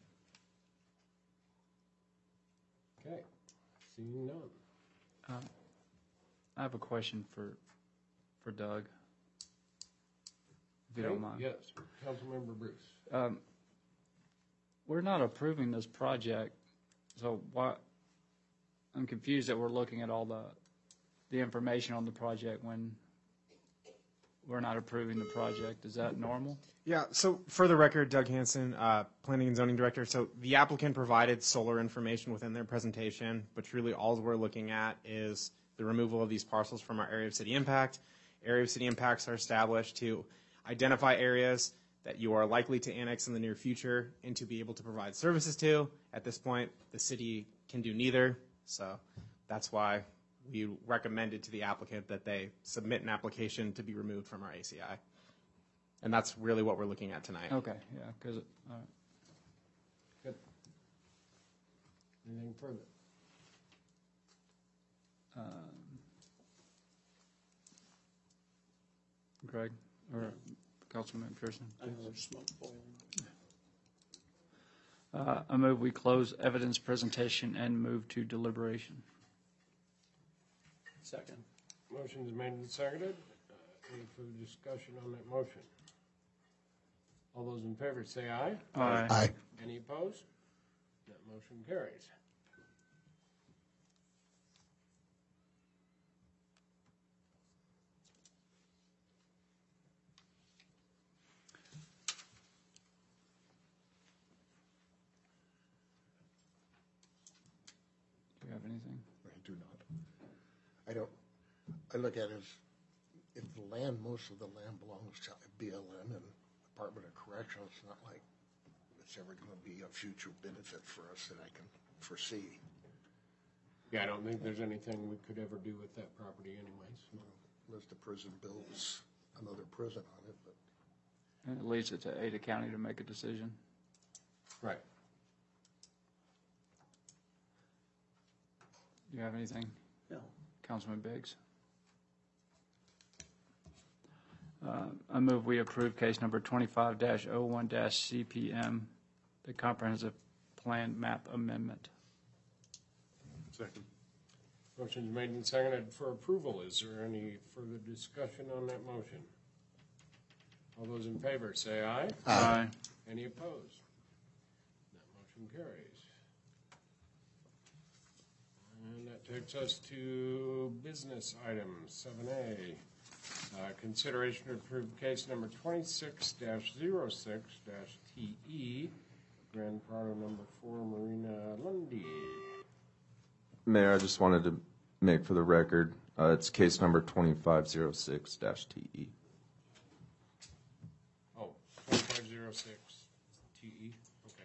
Okay, seeing none. I have a question for Doug, if you don't mind. Yes, Councilmember Bruce. We're not approving this project, so why? I'm confused that we're looking at all the information on the project when we're not approving the project. Is that normal? Yeah, so for the record, Doug Hansen, Planning and Zoning Director. So the applicant provided solar information within their presentation, but truly all we're looking at is the removal of these parcels from our area of city impact. Area of city impacts are established to identify areas that you are likely to annex in the near future and to be able to provide services to. At this point, the city can do neither, so that's why we recommended to the applicant that they submit an application to be removed from our ACI. And that's really what we're looking at tonight. Okay, yeah, because, all right. Good. Anything further? Greg, or Councilman McPherson? I know there's smoke boiling. I move we close evidence presentation and move to deliberation. Second. Motion is made and seconded. Any further discussion on that motion? All those in favor say aye. Aye. Aye. Any opposed? That motion carries. Do you have anything? look at it is if the land, most of the land belongs to BLM and Department of Corrections, it's not like it's ever going to be a future benefit for us that I can foresee. Yeah, I don't think there's anything we could ever do with that property anyways. Unless the prison builds another prison on it, but. And it leaves it to Ada County to make a decision. Right. Do you have anything? No. Councilman Biggs? I move we approve case number 25-01-CPM, the comprehensive plan map amendment. Second. Motion's made and seconded for approval. Is there any further discussion on that motion? All those in favor say aye. Aye. Any opposed? That motion carries. And that takes us to business item 7A. Consideration to approve case number 26-06-TE, Grand Prado number 4, Marina Lundy. Mayor, I just wanted to make for the record, it's case number 2506-TE. Oh, 2506-TE, okay.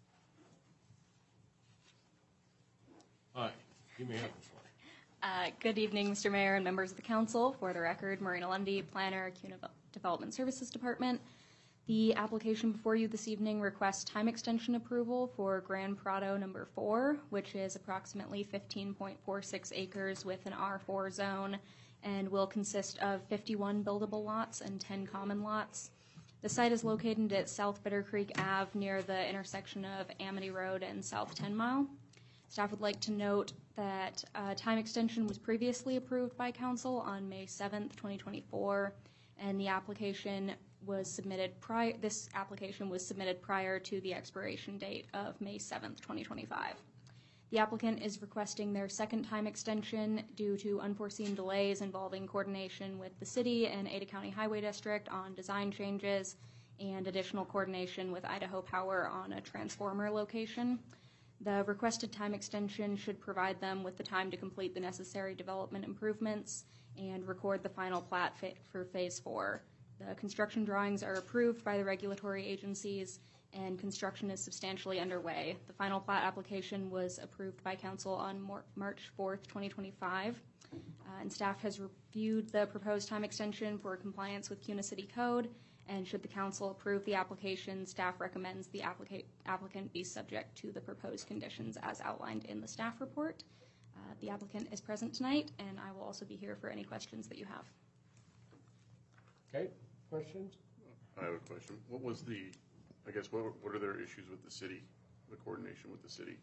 Hi, you may have the floor. Good evening, Mr. Mayor and members of the council. For the record, Marina Lundy, Planner, CUNA Development Services Department. The application before you this evening requests time extension approval for Grand Prado number 4, which is approximately 15.46 acres with an R4 zone and will consist of 51 buildable lots and 10 common lots. The site is located at South Bitter Creek Ave near the intersection of Amity Road and South 10 Mile. Staff would like to note that time extension was previously approved by council on May 7th, 2024, and the application was submitted this application was submitted prior to the expiration date of May 7th, 2025. The applicant is requesting their second time extension due to unforeseen delays involving coordination with the city and Ada County Highway District on design changes and additional coordination with Idaho Power on a transformer location. The requested time extension should provide them with the time to complete the necessary development improvements and record the final plat for Phase 4. The construction drawings are approved by the regulatory agencies and construction is substantially underway. The final plat application was approved by council on March 4th, 2025, and staff has reviewed the proposed time extension for compliance with CUNA City Code, and should the council approve the application, staff recommends the applicant be subject to the proposed conditions as outlined in the staff report. The applicant is present tonight, and I will also be here for any questions that you have. Okay, questions? I have a question. What was the, I guess, what are their issues with the city, the coordination with the city?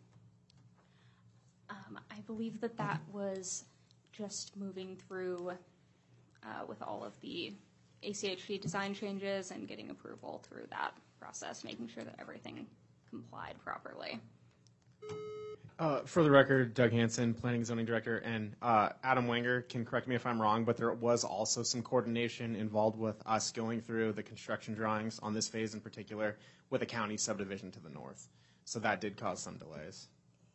I believe that was just moving through with all of the ACHD design changes and getting approval through that process, making sure that everything complied properly. For the record, Doug Hansen, Planning and Zoning Director, and Adam Wenger can correct me if I'm wrong, but there was also some coordination involved with us going through the construction drawings on this phase in particular with a county subdivision to the north. So that did cause some delays.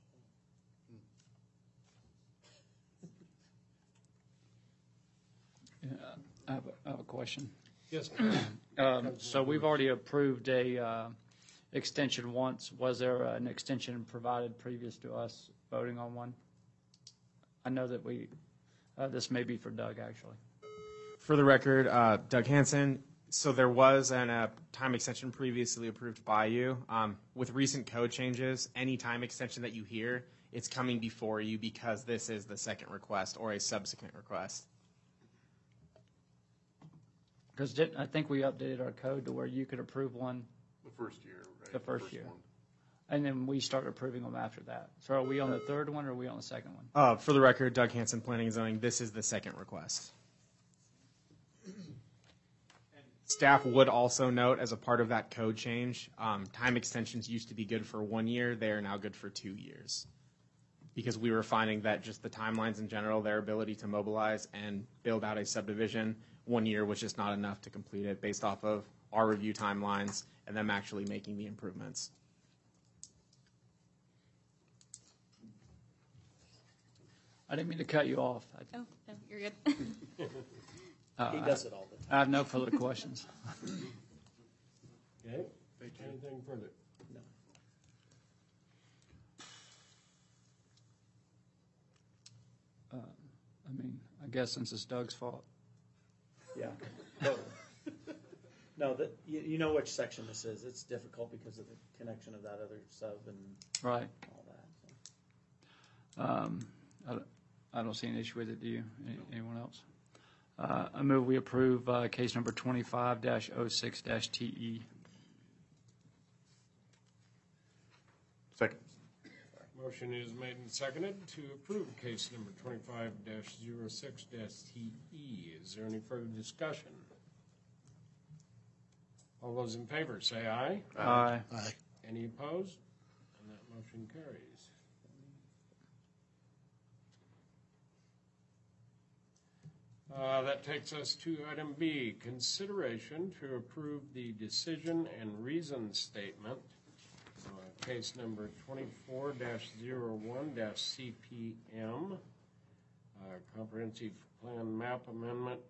I have a question. Yes. So we've already approved a extension once. Was there an extension provided previous to us voting on one? I know that this may be for Doug, actually. For the record, Doug Hansen, so there was a time extension previously approved by you. With recent code changes, any time extension that you hear, it's coming before you because this is the second request or a subsequent request. Because I think we updated our code to where you could approve one. The first year, right? The first year. One. And then we started approving them after that. So are we on the third one or are we on the second one? For the record, Doug Hansen, Planning and Zoning, this is the second request. Staff would also note, as a part of that code change, time extensions used to be good for 1 year. They are now good for 2 years. Because we were finding that just the timelines in general, their ability to mobilize and build out a subdivision, 1 year was just not enough to complete it based off of our review timelines and them actually making the improvements. I didn't mean to cut you off. Oh, no, you're good. He does it all the time. I have no further questions. Okay, anything further? No. I mean, I guess since it's Doug's fault. Yeah. Totally. No, you know which section this is. It's difficult because of the connection of that other sub and Right. all that. So. I don't see an issue with it, do you? Anyone else? I move we approve case number 25-06-TE. Second. Motion is made and seconded to approve case number 25-06-TE. Is there any further discussion? All those in favor say aye. Aye. Aye. Any opposed? And that motion carries. That takes us to item B, consideration to approve the decision and reason statement, case number 24-01-CPM, comprehensive plan map amendment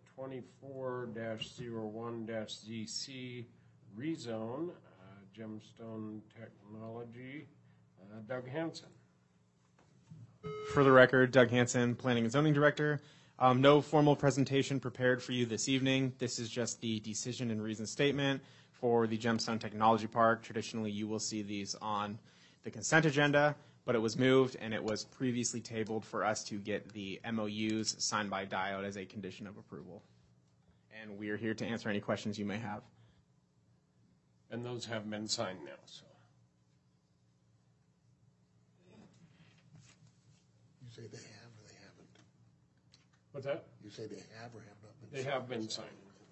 24-01-ZC, rezone, Gemstone Technology, Doug Hanson. For the record, Doug Hanson, Planning and Zoning Director. No formal presentation prepared for you this evening. This is just the decision and reason statement for the Gemstone Technology Park. Traditionally, you will see these on the consent agenda, but it was moved and it was previously tabled for us to get the MOUs signed by Diode as a condition of approval. And we are here to answer any questions you may have. And those have been signed now, so. You say they have or they haven't? What's that? You say they have or have not been? They have been signed.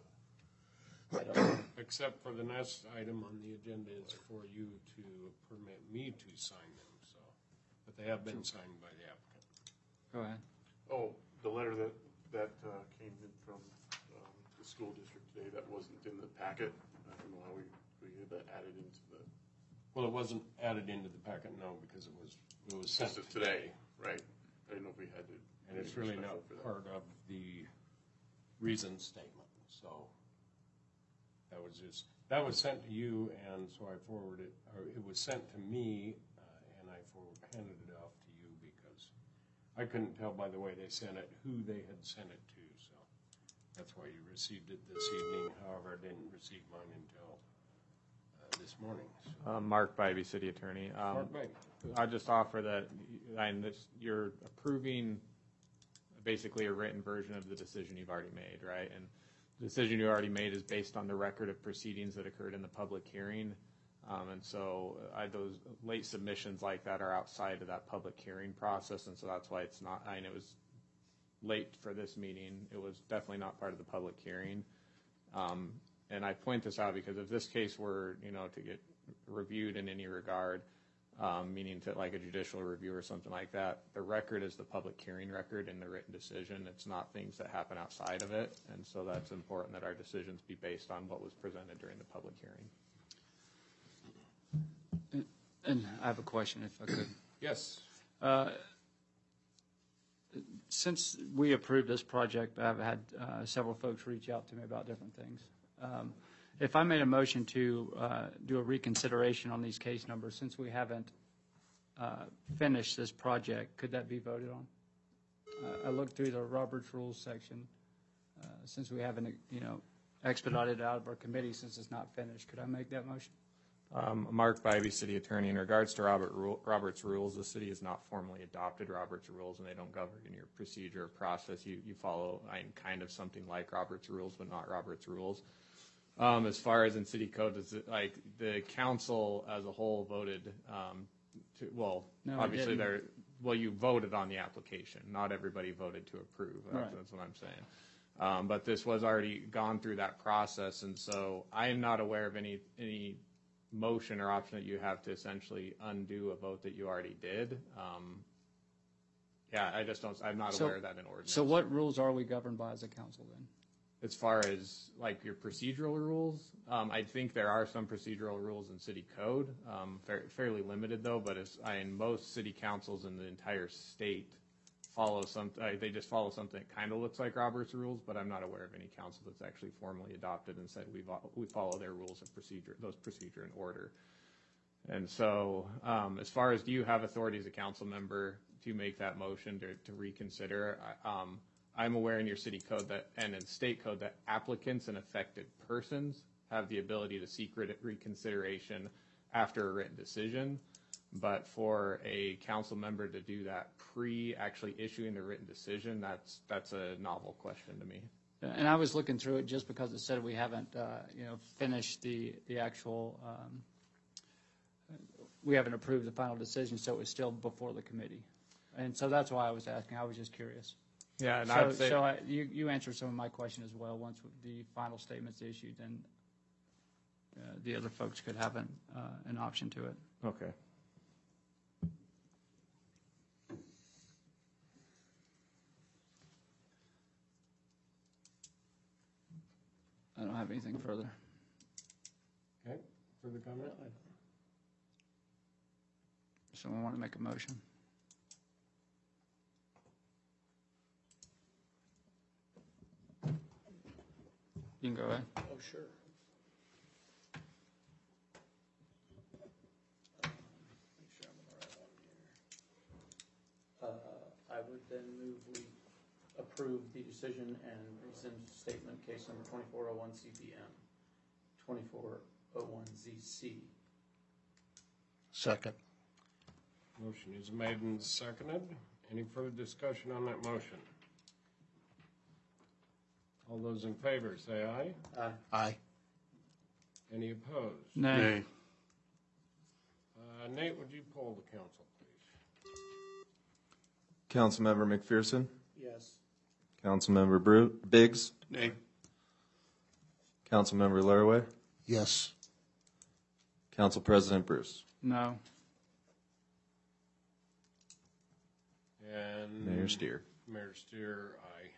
Except for the next item on the agenda is for you to permit me to sign them, so. But they have been signed by the applicant. Go ahead. Oh, the letter that came in from the school district today, that wasn't in the packet. I don't know how we had that added into the. Well, it wasn't added into the packet, no, because it was sent today. Right. I didn't know if we had to. And it's really not part of the reason statement, so that was sent to you, and so I forwarded, or it was sent to me, and I handed it off to you because I couldn't tell by the way they sent it who they had sent it to, so that's why you received it this evening. However, I didn't receive mine until this morning. So. Mark Bybee, City Attorney. Mark Bybee. I just offer that you're approving basically a written version of the decision you've already made, right? And the decision you already made is based on the record of proceedings that occurred in the public hearing. And so those late submissions like that are outside of that public hearing process, and so that's why it's not, it was late for this meeting. It was definitely not part of the public hearing. And I point this out because if this case were, to get reviewed in any regard, meaning to like a judicial review or something like that, the record is the public hearing record in the written decision. It's not things that happen outside of it, and so that's important that our decisions be based on what was presented during the public hearing. And I have a question, if I could. Yes. Since we approved this project, I've had several folks reach out to me about different things. If I made a motion to do a reconsideration on these case numbers, since we haven't finished this project, could that be voted on? I looked through the Robert's Rules section. Since we haven't, expedited it out of our committee since it's not finished, could I make that motion? Mark Bybee, City Attorney. In regards to Robert's Rules, the city has not formally adopted Robert's Rules, and they don't govern your procedure or process. You follow kind of something like Robert's Rules, but not Robert's Rules. As far as in city code, the council as a whole voted obviously you voted on the application. Not everybody voted to approve. That's what I'm saying. But this was already gone through that process, and so I am not aware of any motion or option that you have to essentially undo a vote that you already did. I'm not aware of that in ordinance. So what rules are we governed by as a council then? As far as like your procedural rules, I think there are some procedural rules in city code, fairly limited though, but in most city councils in the entire state follow they just follow something that kind of looks like Robert's rules, but I'm not aware of any council that's actually formally adopted and said we follow their rules of procedure, those procedure and order. And so, as far as do you have authority as a council member to make that motion to reconsider? I'm aware in your city code and in state code that applicants and affected persons have the ability to seek reconsideration after a written decision. But for a council member to do that actually issuing the written decision, that's a novel question to me. And I was looking through it just because it said we haven't, finished the actual. We haven't approved the final decision, so it was still before the committee, and so that's why I was asking. I was just curious. Yeah, and you answered some of my question as well. Once the final statement's issued, then the other folks could have an option to it. Okay. I don't have anything further. Okay, further comment? Someone want to make a motion? You can go ahead. Oh, sure. Make sure I'm on the right one here. I would then move we approve the decision and rescind statement case number 2401 CPM 2401 ZC. Second. Motion is made and seconded. Any further discussion on that motion? All those in favor say aye. Aye. Aye. Any opposed? Nay. Nate, would you poll the council, please? Councilmember McPherson? Yes. Councilmember Biggs? Nay. Councilmember Laraway? Yes. Council President Bruce? No. And Mayor Steer? Mayor Steer, aye.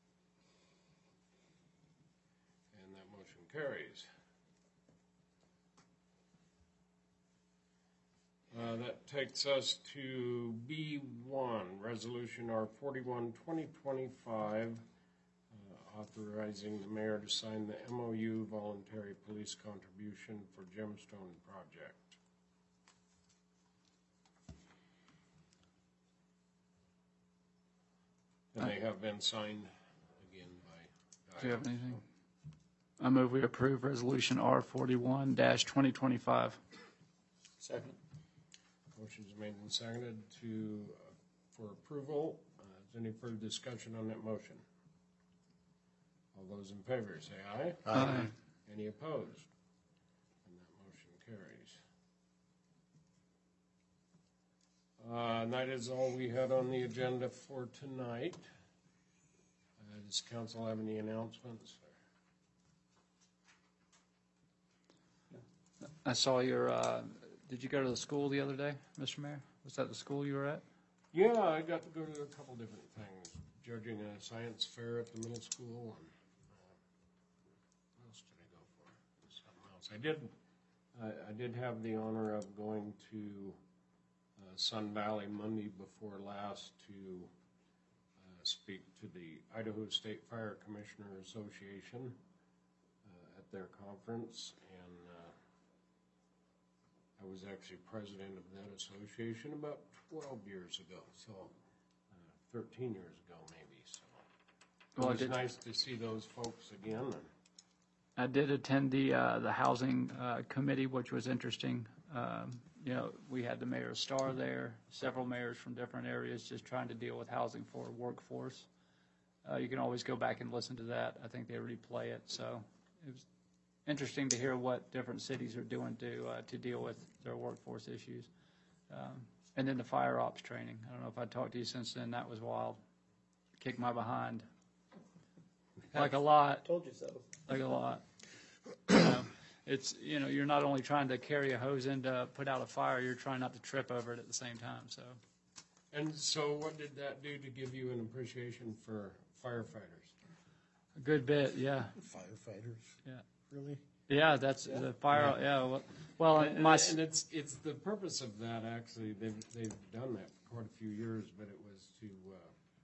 And that motion carries. That takes us to B1, Resolution R41 2025, authorizing the mayor to sign the MOU voluntary police contribution for Gemstone project. And they have been signed again by. Do you have anything? I move we approve Resolution R41-2025. Second. Motion's made and seconded for approval. Is any further discussion on that motion? All those in favor say aye. Aye. Any opposed? And that motion carries. And that is all we had on the agenda for tonight. Does council have any announcements? I saw your, did you go to the school the other day, Mr. Mayor? Was that the school you were at? Yeah, I got to go to a couple different things. Judging a science fair at the middle school, and what else did I go for? Something else. I did have the honor of going to Sun Valley Monday before last to speak to the Idaho State Fire Commissioner Association at their conference, and I was actually president of that association about 12 years ago, so 13 years ago maybe. So Well, it was nice to see those folks again. I did attend the housing committee, which was interesting. We had the Mayor of Star there, several mayors from different areas just trying to deal with housing for workforce. You can always go back and listen to that. I think they replay it. So it was interesting to hear what different cities are doing to deal with their workforce issues. And then the fire ops training. I don't know if I talked to you since then. That was wild. Kicked my behind. Like a lot. Told you so. Like a lot. It's, you're not only trying to carry a hose in to put out a fire, you're trying not to trip over it at the same time. So. And so what did that do to give you an appreciation for firefighters? A good bit, yeah. Firefighters? Yeah. Really? Yeah, that's the fire. Yeah. And it's the purpose of that. Actually, they've done that for quite a few years, but it was to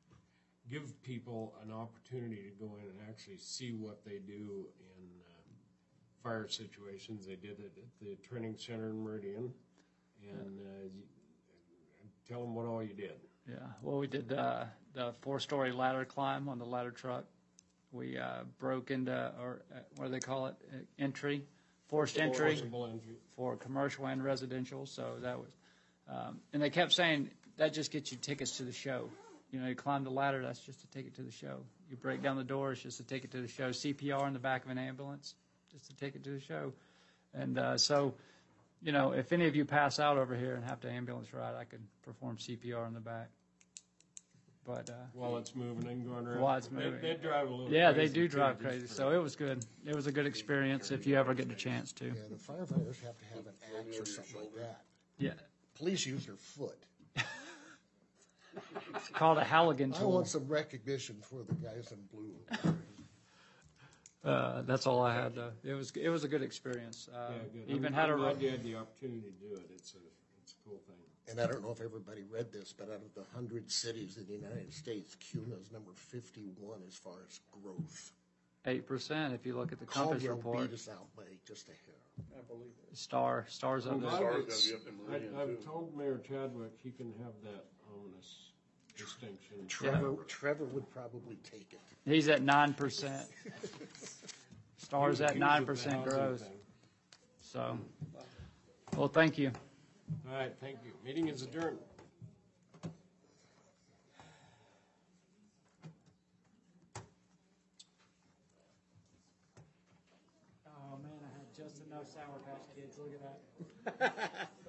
give people an opportunity to go in and actually see what they do in fire situations. They did it at the training center in Meridian, and tell them what all you did. Yeah, well, we did the 4-story ladder climb on the ladder truck. We broke into, or what do they call it, forced entry for commercial and residential. So that was, and they kept saying that just gets you tickets to the show. You know, you climb the ladder, that's just a ticket to the show. You break down the door, it's just a ticket to the show. CPR in the back of an ambulance, just a ticket to the show. And so, you know, if any of you pass out over here and have to ambulance ride, I could perform CPR in the back. But while it's moving and going around, while it's moving, they drive a little. Yeah, crazy they do drive too, crazy. So it was good. It was a good experience if you ever get the chance to. Yeah, the firefighters have to have an axe or something like that. Yeah. Police use their foot. It's called a Halligan I tool. want some recognition for the guys in blue. That's all I had. It was a good experience. Yeah, good. Even I'm had a glad you had the opportunity to do it. It's a cool thing. And I don't know if everybody read this, but out of the 100 cities in the United States, CUNA is number 51 as far as growth. 8% if you look at the Compass Caldwell report. beat us out by just a hair. I believe it. Stars up I'm there. glad Stars that- gotta be up in Meridian, I've too. told Mayor Chadwick he can have that ominous distinction. Trevor would probably take it. He's at 9%. Stars at He was 9% with the growth. housing thing. So, well, thank you. All right, thank you. Meeting is adjourned. Oh man, I had just enough Sour Patch Kids. Look at that.